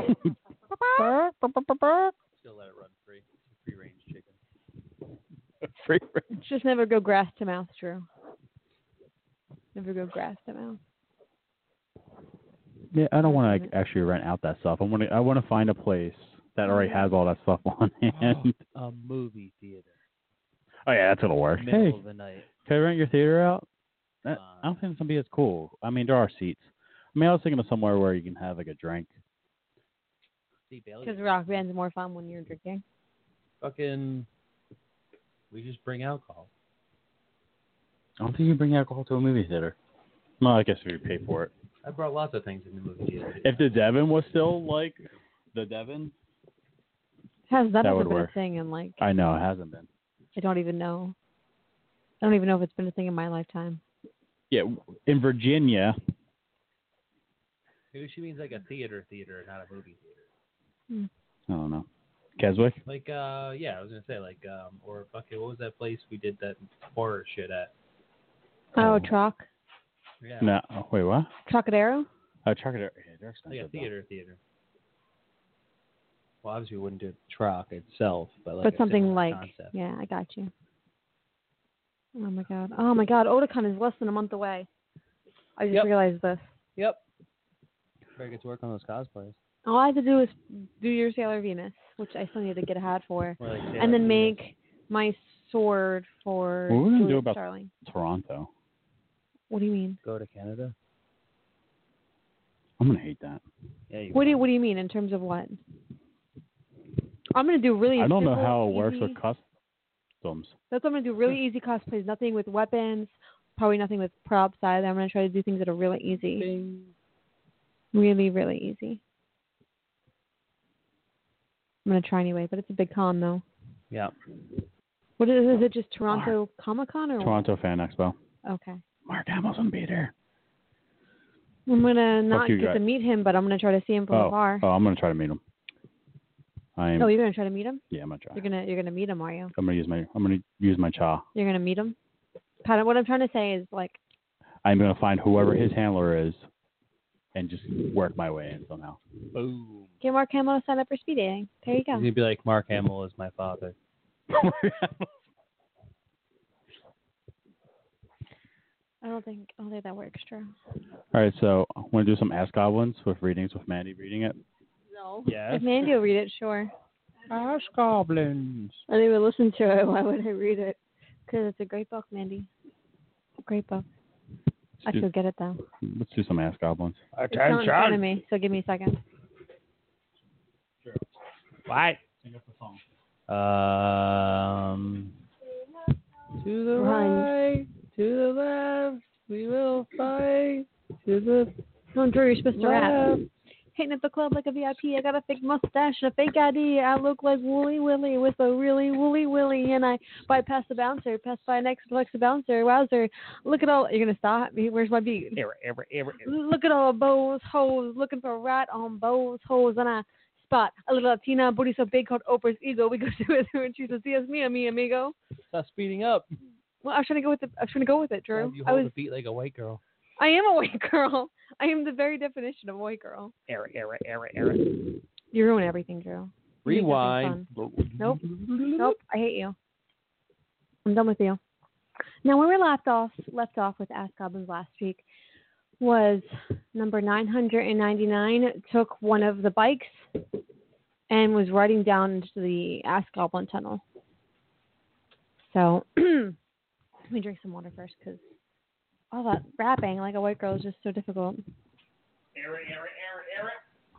still let it run free. It's a free range chicken. Free range. Just never go grass to mouth, Drew. Never go grass to mouth. Yeah, I don't want to like, actually rent out that stuff. I want to. I want to find a place that already has all that stuff on hand. A movie theater. Oh yeah, that's gonna work. Middle Hey, of the night. can I rent your theater out? That, I don't think it's gonna be as cool. I mean, there are seats. I mean, I was thinking of somewhere where you can have like a drink. Because rock band's more fun when you're drinking. Fucking, we just bring alcohol. I don't think you can bring alcohol to a movie theater. Well, I guess we would pay for it. I brought lots of things in the movie theater. If the Devon was still like the Devon, Has that, That ever would been work. a thing in like? I know it hasn't been. I don't even know. I don't even know if it's been a thing in my lifetime. Yeah, in Virginia. Maybe she means like a theater theater, not a movie theater. Hmm. I don't know. Keswick. Like, uh, yeah, I was gonna say like, um, or fucking, what was that place we did that horror shit at? Oh, Troc. Yeah. No, oh, wait, what? Trocadero. Oh, Trocadero. Yeah, they're Like expensive. a theater theater. Well, obviously we wouldn't do Troc itself, but like but a something similar like, concept. yeah, I got you. Oh my god. Oh my god. Otakon is less than a month away. I just Yep. realized this. Yep. Better get to work on those cosplays. All I have to do is do your Sailor Venus, which I still need to get a hat for, Or like Sailor and then Venus. make my sword for What are we gonna do Juliet about Starling. Toronto? What do you mean? Go to Canada. I'm gonna hate that. Yeah. You What do you What do you mean in terms of what? I'm gonna do really. I don't know simple, how it works easy- with customs. That's what I'm gonna do. Really easy cosplays. Nothing with weapons. Probably nothing with props either. I'm gonna try to do things that are really easy. Bing. Really, really easy. I'm gonna try anyway, but it's a big con though. Yeah. What is, is it? Just Toronto Comic Con or Toronto Fan Expo. what? Okay. Mark Hamill's gonna be there. I'm gonna not you get got- to meet him, but I'm gonna try to see him from Oh, afar. oh, I'm gonna try to meet him. I'm. Oh, you're gonna try to meet him? Yeah, I'm gonna try. You're gonna You're gonna meet him, are you? I'm gonna use my. I'm gonna use my cha. You're gonna meet him. Kind of. What I'm trying to say is like, I'm gonna find whoever his handler is, and just work my way in somehow. Boom. get Mark Hamill to sign up for speed dating. There you He's go. gonna be like, Mark Hamill is my father. I don't think I don't think that works, Drew. All right, so I want to do some Ask Goblins with readings with Mandy reading it. No. Yes. If Mandy will read it, sure. Ask Goblins. I didn't even listen to it. Why would I read it? Because it's a great book, Mandy. It's a great book. I do- still get it though. Let's do some Ask Goblins. It's not in front of me, so give me a second. What? Um. To the right, to the left, we will fight. To the No, Drew, you're supposed to rap. left. Hitting at the club like a V I P. I got a fake mustache and a fake I D. I look like Wooly Willy with a really Wooly Willy. And I bypass the bouncer, pass by next to Alexa bouncer. Wowzer. Look at all. You're going to stop me? Where's my beat? Ever, ever, ever, ever. Look at all those hoes. Looking for a rat on those hoes. And I spot a little Latina booty so big called Oprah's ego. We go to it and she says, "Yes, me, mi amigo." Stop speeding up. Well, I was trying to go with it. I was trying to go with it, Drew. You I hold was. the beat like a white girl. I am a white girl. I am the very definition of a white girl. Era, era, era, era. You ruin everything, Drew. You make nothing Rewind. fun. Nope. Nope. I hate you. I'm done with you. Now, where we left off, left off with Ask Goblins last week was number nine hundred ninety-nine took one of the bikes and was riding down into the Ask Goblin tunnel. So, let me drink some water first because all that rapping like a white girl is just so difficult. Era, era,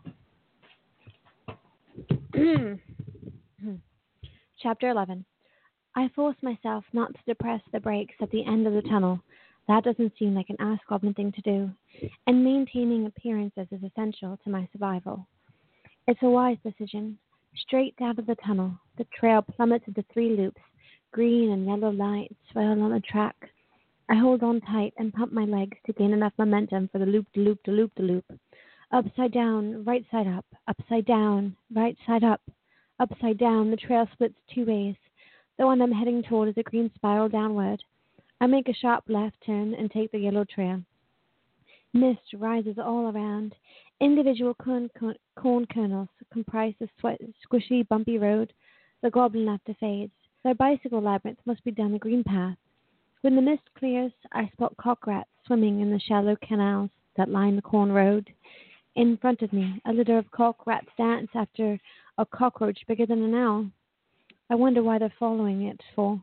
era, era. Chapter eleven. I force myself not to depress the brakes at the end of the tunnel. That doesn't seem like an Ask Goblin thing to do, and maintaining appearances is essential to my survival. It's a wise decision. Straight down to the tunnel, the trail plummets into three loops. Green and yellow lights swirl on the track. I hold on tight and pump my legs to gain enough momentum for the loop-de-loop-de-loop-de-loop. Upside down, right side up. Upside down, right side up. Upside down, the trail splits two ways. The one I'm heading toward is a green spiral downward. I make a sharp left turn and take the yellow trail. Mist rises all around. Individual corn, corn, corn kernels comprise the sweat, squishy, bumpy road. The goblin laughter fades. Their bicycle labyrinth must be down the green path. When the mist clears, I spot cock rats swimming in the shallow canals that line the corn road. In front of me, a litter of cock rats dance after a cockroach bigger than an owl. I wonder why they're following it for.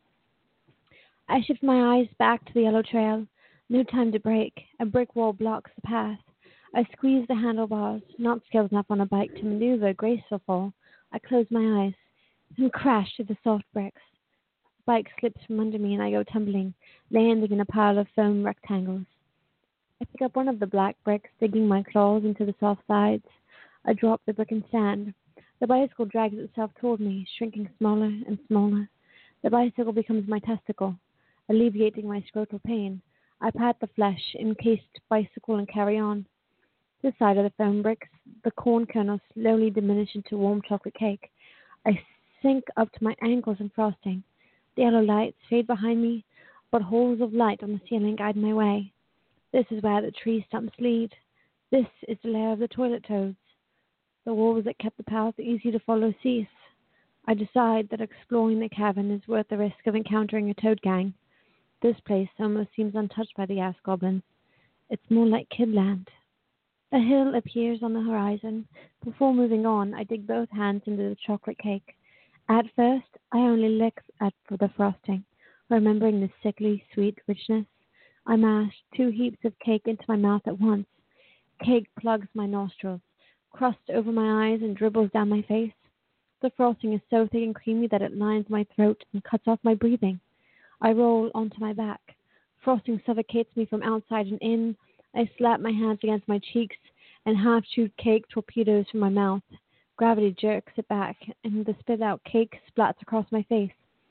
I shift my eyes back to the yellow trail. No time to break. A brick wall blocks the path. I squeeze the handlebars, not skilled enough on a bike to maneuver a graceful fall. I close my eyes and crash to the soft bricks. The bike slips from under me and I go tumbling, landing in a pile of foam rectangles. I pick up one of the black bricks, digging my claws into the soft sides. I drop the brick and stand. The bicycle drags itself toward me, shrinking smaller and smaller. The bicycle becomes my testicle, alleviating my scrotal pain. I pat the flesh-encased bicycle and carry on. This side of the foam bricks, the corn kernels slowly diminish into warm chocolate cake. I sink up to my ankles in frosting. The yellow lights fade behind me, but holes of light on the ceiling guide my way. This is where the tree stumps lead. This is the lair of the toilet toads. The walls that kept the path easy to follow cease. I decide that exploring the cavern is worth the risk of encountering a toad gang. This place almost seems untouched by the ass goblins. It's more like Kidland. A hill appears on the horizon. Before moving on, I dig both hands into the chocolate cake. At first, I only lick at for the frosting, remembering the sickly, sweet richness. I mash two heaps of cake into my mouth at once. Cake plugs my nostrils, crusts over my eyes, and dribbles down my face. The frosting is so thick and creamy that it lines my throat and cuts off my breathing. I roll onto my back. Frosting suffocates me from outside and in. I slap my hands against my cheeks, and half-chewed cake torpedoes from my mouth. Gravity jerks it back, and the spit-out cake splats across my face.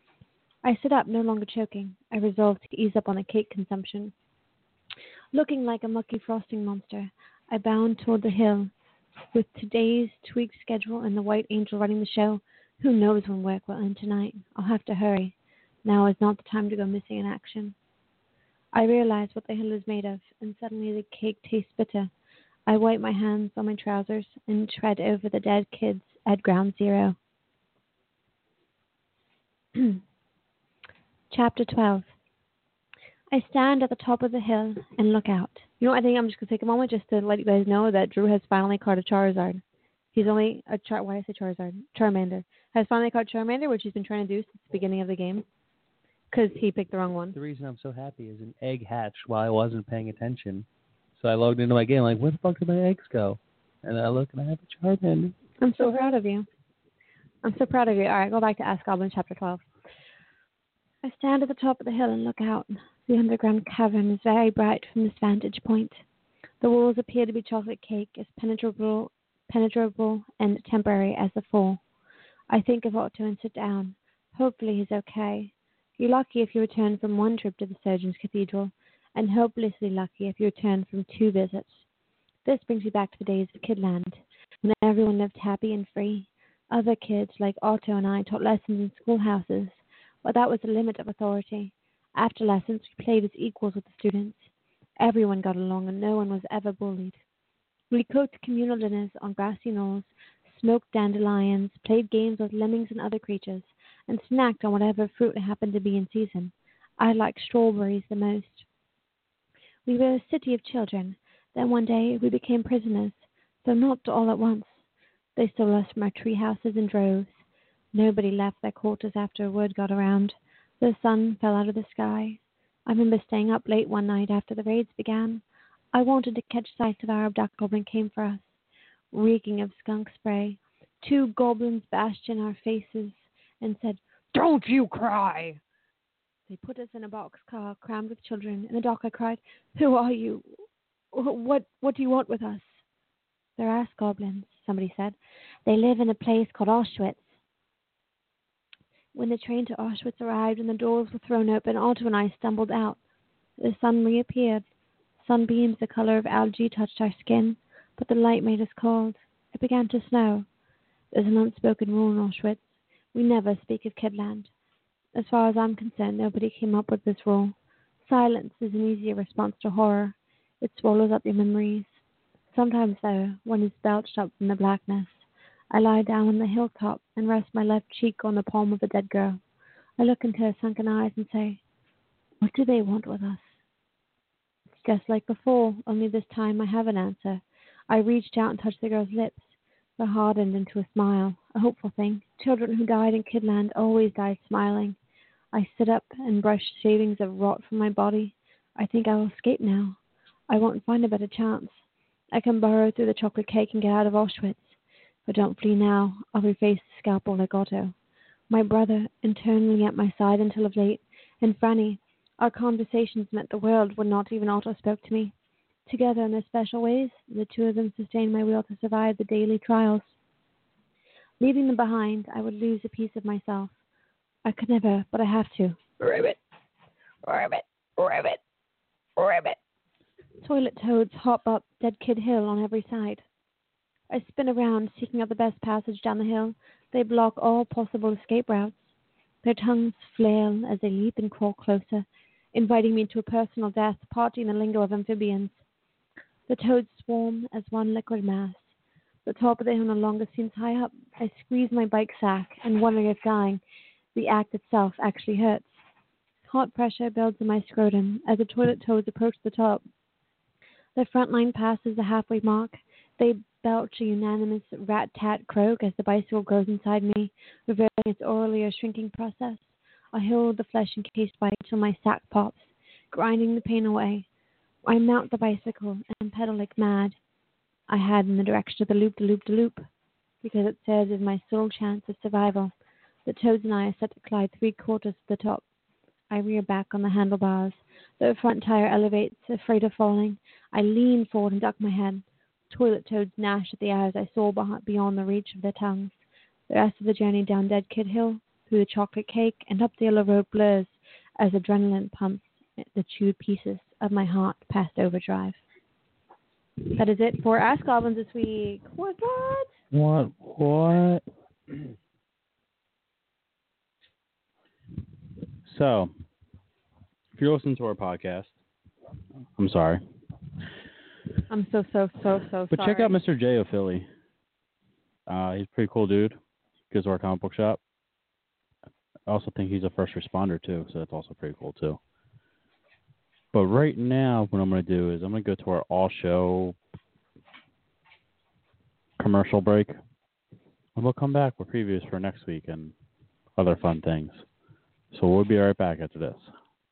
I sit up, no longer choking. I resolve to ease up on the cake consumption. Looking like a mucky frosting monster, I bound toward the hill. With today's tweaked schedule and the White Angel running the show, who knows when work will end tonight? I'll have to hurry. Now is not the time to go missing in action. I realize what the hill is made of, and suddenly the cake tastes bitter. I wipe my hands on my trousers and tread over the dead kids at ground zero. Chapter twelve. I stand at the top of the hill and look out. You know, I think I'm just going to take a moment just to let you guys know that Drew has finally caught a Charizard. He's only a Char... Why did I say Charizard? Charmander. Has finally caught Charmander, which he's been trying to do since the beginning of the game. Because he picked the wrong one. The reason I'm so happy is an egg hatched while I wasn't paying attention. So I logged into my game like, where the fuck did my eggs go? And I look and I have a Charmander. I'm so proud of you. I'm so proud of you. All right, go back to Ask Goblin chapter twelve. I stand at the top of the hill and look out. The underground cavern is very bright from this vantage point. The walls appear to be chocolate cake, as penetrable, penetrable and temporary as the fall. I think of Otto and sit down. Hopefully he's okay. You're lucky if you return from one trip to the Surgeon's Cathedral, and hopelessly lucky if you return from two visits. This brings me back to the days of Kidland, when everyone lived happy and free. Other kids, like Otto and I, taught lessons in schoolhouses, but that was the limit of authority. After lessons, we played as equals with the students. Everyone got along, and no one was ever bullied. We cooked communal dinners on grassy knolls, smoked dandelions, played games with lemmings and other creatures, and snacked on whatever fruit happened to be in season. I liked strawberries the most. We were a city of children. Then one day we became prisoners, though not all at once. They stole us from our tree houses in droves. Nobody left their quarters after word got around. The sun fell out of the sky. I remember staying up late one night after the raids began. I wanted to catch sight of our abduct goblin came for us, reeking of skunk spray. Two goblins bashed in our faces and said, "Don't you cry!" They put us in a boxcar crammed with children. In the dock I cried, "Who are you? What what do you want with us?" "They're ass goblins," somebody said. "They live in a place called Auschwitz." When the train to Auschwitz arrived and the doors were thrown open, Otto and I stumbled out. The sun reappeared. Sunbeams the color of algae touched our skin, but the light made us cold. It began to snow. There's an unspoken rule in Auschwitz. We never speak of Kidland. As far as I'm concerned, nobody came up with this rule. Silence is an easier response to horror. It swallows up your memories. Sometimes, though, one is belched up from the blackness. I lie down on the hilltop and rest my left cheek on the palm of a dead girl. I look into her sunken eyes and say, what do they want with us? It's just like before, only this time I have an answer. I reached out and touched the girl's lips. They hardened into a smile, a hopeful thing. Children who died in Kidland always died smiling. I stood up and brushed shavings of rot from my body. I think I will escape now. I won't find a better chance. I can burrow through the chocolate cake and get out of Auschwitz. But don't flee now. I'll reface the scalpel like Otto. My brother, internally at my side until of late, and Franny. Our conversations meant the world when not even Otto spoke to me. Together in their special ways, the two of them sustained my will to survive the daily trials. Leaving them behind, I would lose a piece of myself. I could never, but I have to. Ribbit, ribbit, ribbit, ribbit. Toilet toads hop up Dead Kid Hill on every side. I spin around, seeking out the best passage down the hill. They block all possible escape routes. Their tongues flail as they leap and crawl closer, inviting me to a personal death, partly in the lingo of amphibians. The toads swarm as one liquid mass. The top of the hill no longer seems high up. I squeeze my bike sack and wonder if dying, the act itself, actually hurts. Hot pressure builds in my scrotum as the toilet toads approach the top. The front line passes the halfway mark. They belch a unanimous rat-tat croak as the bicycle grows inside me, revealing its orally a shrinking process. I hold the flesh-encased bike till my sack pops, grinding the pain away. I mount the bicycle and pedal like mad. I head in the direction of the loop-de-loop-de-loop, because it serves as my sole chance of survival. The toads and I are set to glide three-quarters to the top. I rear back on the handlebars. The front tire elevates, afraid of falling. I lean forward and duck my head. Toilet toads gnash at the eyes I saw beyond the reach of their tongues. The rest of the journey down Dead Kid Hill, through the chocolate cake, and up the yellow road blurs as adrenaline pumps the chewed pieces of my heart past overdrive. That is it for Ask Goblins this week. What? What? What? What? So, if you're listening to our podcast, I'm sorry. I'm so, so, so, so but sorry. But check out Mister J of Philly. Uh, he's a pretty cool dude. Goes to our comic book shop. I also think he's a first responder, too, so that's also pretty cool, too. But right now, what I'm going to do is I'm going to go to our all-show commercial break. And we'll come back with previews for next week and other fun things. So we'll be right back after this.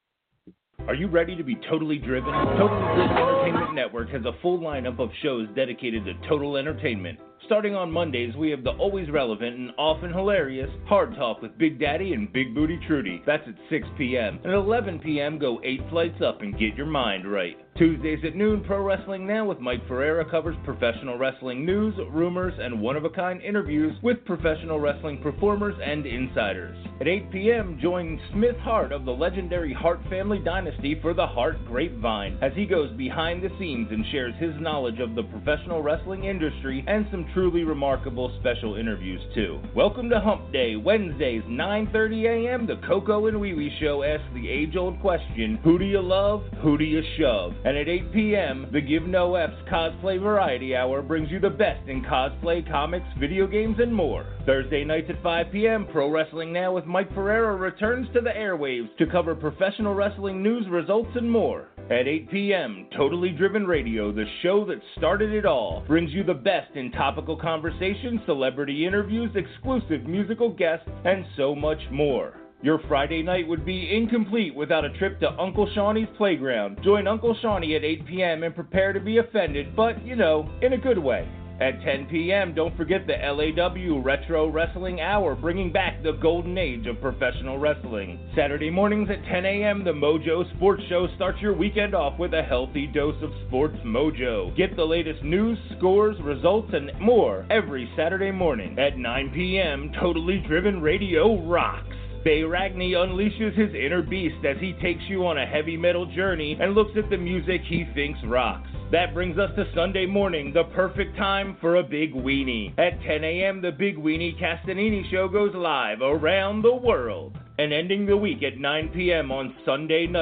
Are you ready to be totally driven? Totally Driven Entertainment Network has a full lineup of shows dedicated to total entertainment. Starting on Mondays, we have the always relevant and often hilarious Hard Talk with Big Daddy and Big Booty Trudy. That's at six p.m. And at eleven p.m., go eight flights up and get your mind right. Tuesdays at noon, Pro Wrestling Now with Mike Ferreira covers professional wrestling news, rumors, and one-of-a-kind interviews with professional wrestling performers and insiders. At eight p.m., join Smith Hart of the legendary Hart family dynasty for the Hart Grapevine, as he goes behind the scenes and shares his knowledge of the professional wrestling industry and some truly remarkable special interviews, too. Welcome to Hump Day, Wednesdays, nine thirty a.m. The Coco and Wee Wee Show asks the age-old question, who do you love, who do you shove? And at eight p.m., the Give No F's Cosplay Variety Hour brings you the best in cosplay, comics, video games, and more. Thursday nights at five p.m., Pro Wrestling Now with Mike Ferreira returns to the airwaves to cover professional wrestling news, results, and more. At eight p.m., Totally Driven Radio, the show that started it all, brings you the best in topical conversation, celebrity interviews, exclusive musical guests, and so much more. Your Friday night would be incomplete without a trip to Uncle Shawnee's Playground. Join Uncle Shawnee at eight p.m. and prepare to be offended, but, you know, in a good way. At ten p.m., don't forget the L A W Retro Wrestling Hour, bringing back the golden age of professional wrestling. Saturday mornings at ten a.m., the Mojo Sports Show starts your weekend off with a healthy dose of sports mojo. Get the latest news, scores, results, and more every Saturday morning. At nine p.m., Totally Driven Radio rocks. Bay Ragney unleashes his inner beast as he takes you on a heavy metal journey and looks at the music he thinks rocks. That brings us to Sunday morning, the perfect time for a Big Weenie. At ten a.m., the Big Weenie Castanini Show goes live around the world. And ending the week at nine p.m. on Sunday nights,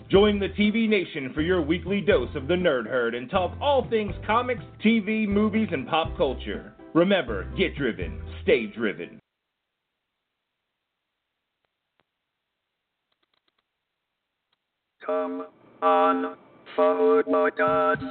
Join the T V Nation for your weekly dose of the Nerd Herd and talk all things comics, T V, movies, and pop culture. Remember, get driven, stay driven. Come on, football gods.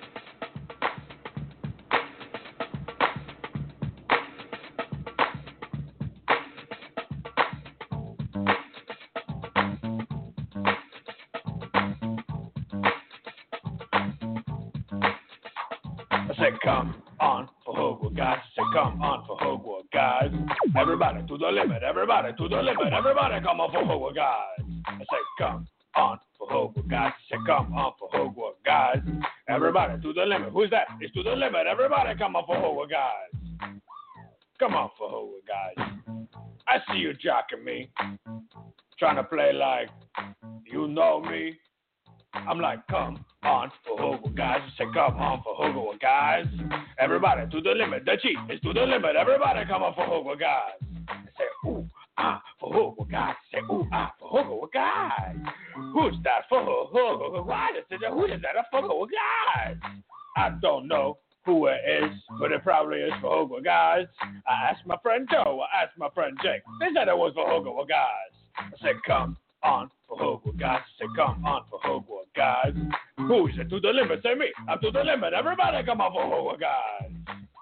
I said, come on for Hogwarts, guys. I said, come on for Hogwarts, guys. Everybody to the limit, everybody to the limit, everybody come on for Hogwarts, guys. I said, come on for Hogwarts, guys. I said, come on for Hogwarts, guys. Everybody to the limit. Who's that? It's to the limit. Everybody come on for Hogwarts, guys. Come on for Hogwarts, guys. I see you jocking me, trying to play like you know me. I'm like, come on for Hogwarts, guys. I say, come on for Hogwarts, guys. Everybody to the limit. The cheat is to the limit. Everybody come on for Hogwarts, guys. I say, ooh, ah, for Hogwarts, guys. I say, ooh, ah, for Hogwarts, guys. Who's that for Hogwarts? Why is it? Who is that for Hogwarts, guys? I don't know who it is, but it probably is for Hogwarts, guys. I asked my friend Joe. I asked my friend Jake. They said it was for Hogwarts, guys. I said, come on for Hogwarts, guys. I said, come on for Hogwarts, guys. Who is it to the limit? Say me. I'm to the limit. Everybody come on for Hogwarts, guys.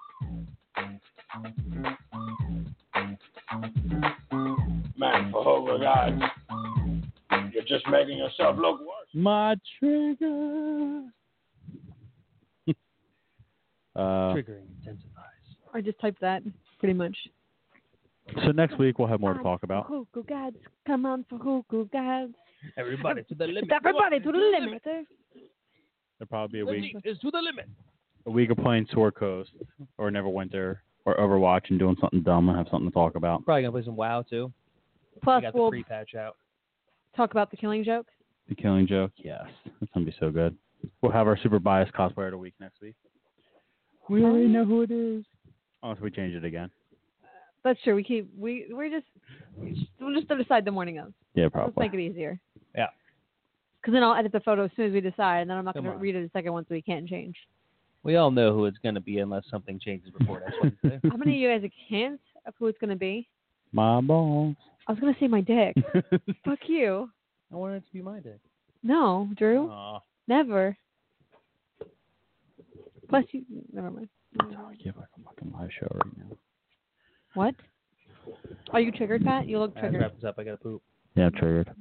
Man, for Hogwarts, guys, you're just making yourself look worse. My trigger. uh, Triggering intensifies. I just typed that, pretty much. So next week we'll have more to talk about. Hogwarts gods, come on for Hogwarts gods. Everybody to the limit. Everybody to the limit. There'll probably be a The week, cheat is to the limit. a week of playing Sword Coast or Neverwinter or Overwatch and doing something dumb and have something to talk about. Probably gonna play some WoW too. Plus, I got we'll the free patch out. talk about the Killing Joke. The Killing Joke, yes, that's gonna be so good. We'll have our super biased cosplayer of the week next week. We already know who it is. Unless we change it again. That's true. We keep we we're just we'll just decide the morning of. Yeah, Let's probably. make it easier. Yeah. Because then I'll edit the photo as soon as we decide, and then I'm not Come going to on. read it a second one so we can't change. We all know who it's gonna be unless something changes before next Wednesday. How many of you guys have hints of who it's going to be? My balls. I was going to say my dick. Fuck you. I wanted it to be my dick. No, Drew. Aw. Never. Plus you. Never mind. I give like a fucking live show right now. What? Are you triggered, Pat? You look All right, triggered. wrap this up. I gotta poop. Yeah, I'm triggered.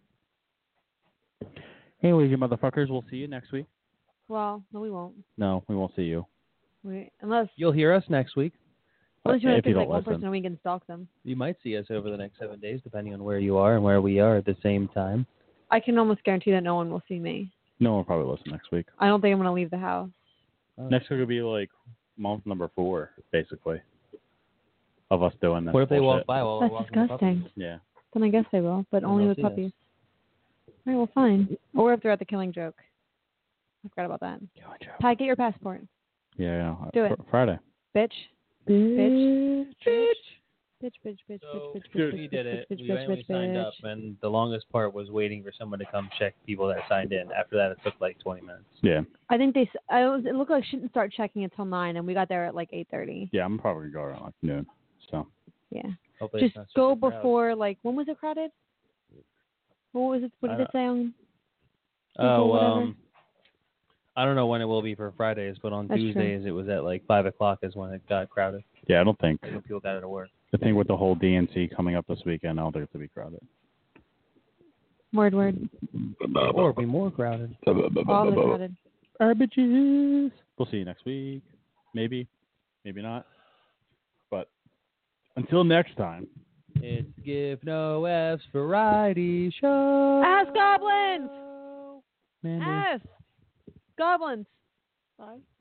Anyways, you motherfuckers, we'll see you next week. Well, no, we won't. No, we won't see you. We, unless You'll hear us next week. unless you want if to you pick like don't one listen. person a week and stalk them. You might see us over the next seven days, depending on where you are and where we are at the same time. I can almost guarantee that no one will see me. No one will probably listen next week. I don't think I'm going to leave the house. Oh. Next week will be like month number four, basically, of us doing this. What if they walk bullshit. by while we're That's walking the disgusting. puppies? Yeah. Then I guess they will, but Then only they'll with see us. puppies. All right, well, fine. Or if they're at the Killing Joke. I forgot about that. Pat, get your passport. Yeah. Do it. Fr- Friday. Bitch. Bitch. Bitch. Bitch, bitch, bitch, So bitch, bitch, bitch, we bitch, did it. bitch, We bitch, randomly bitch, signed bitch. up, and the longest part was waiting for someone to come check people that signed in. After that, it took like twenty minutes. Yeah. I think they. s- I was. It looked like I shouldn't start checking until nine, and we got there at like eight thirty. Yeah, I'm probably gonna go around like noon. So. Yeah. Hopefully Just it's not go super crowded. before like when was it crowded? What was it? What I did it say on? Oh, whatever? um, I don't know when it will be for Fridays, but on That's true. Tuesdays it was at like five o'clock is when it got crowded. Yeah, I don't think. When people got out of work. The thing with the whole D N C coming up this weekend, I don't think it's gonna be crowded. Word, word. Or it'll be more crowded. All the crowded. Arbages. We'll see you next week. Maybe, maybe not. But until next time. It's Give No F's Variety Show. Ask goblins. Mandy. Ask goblins. Bye.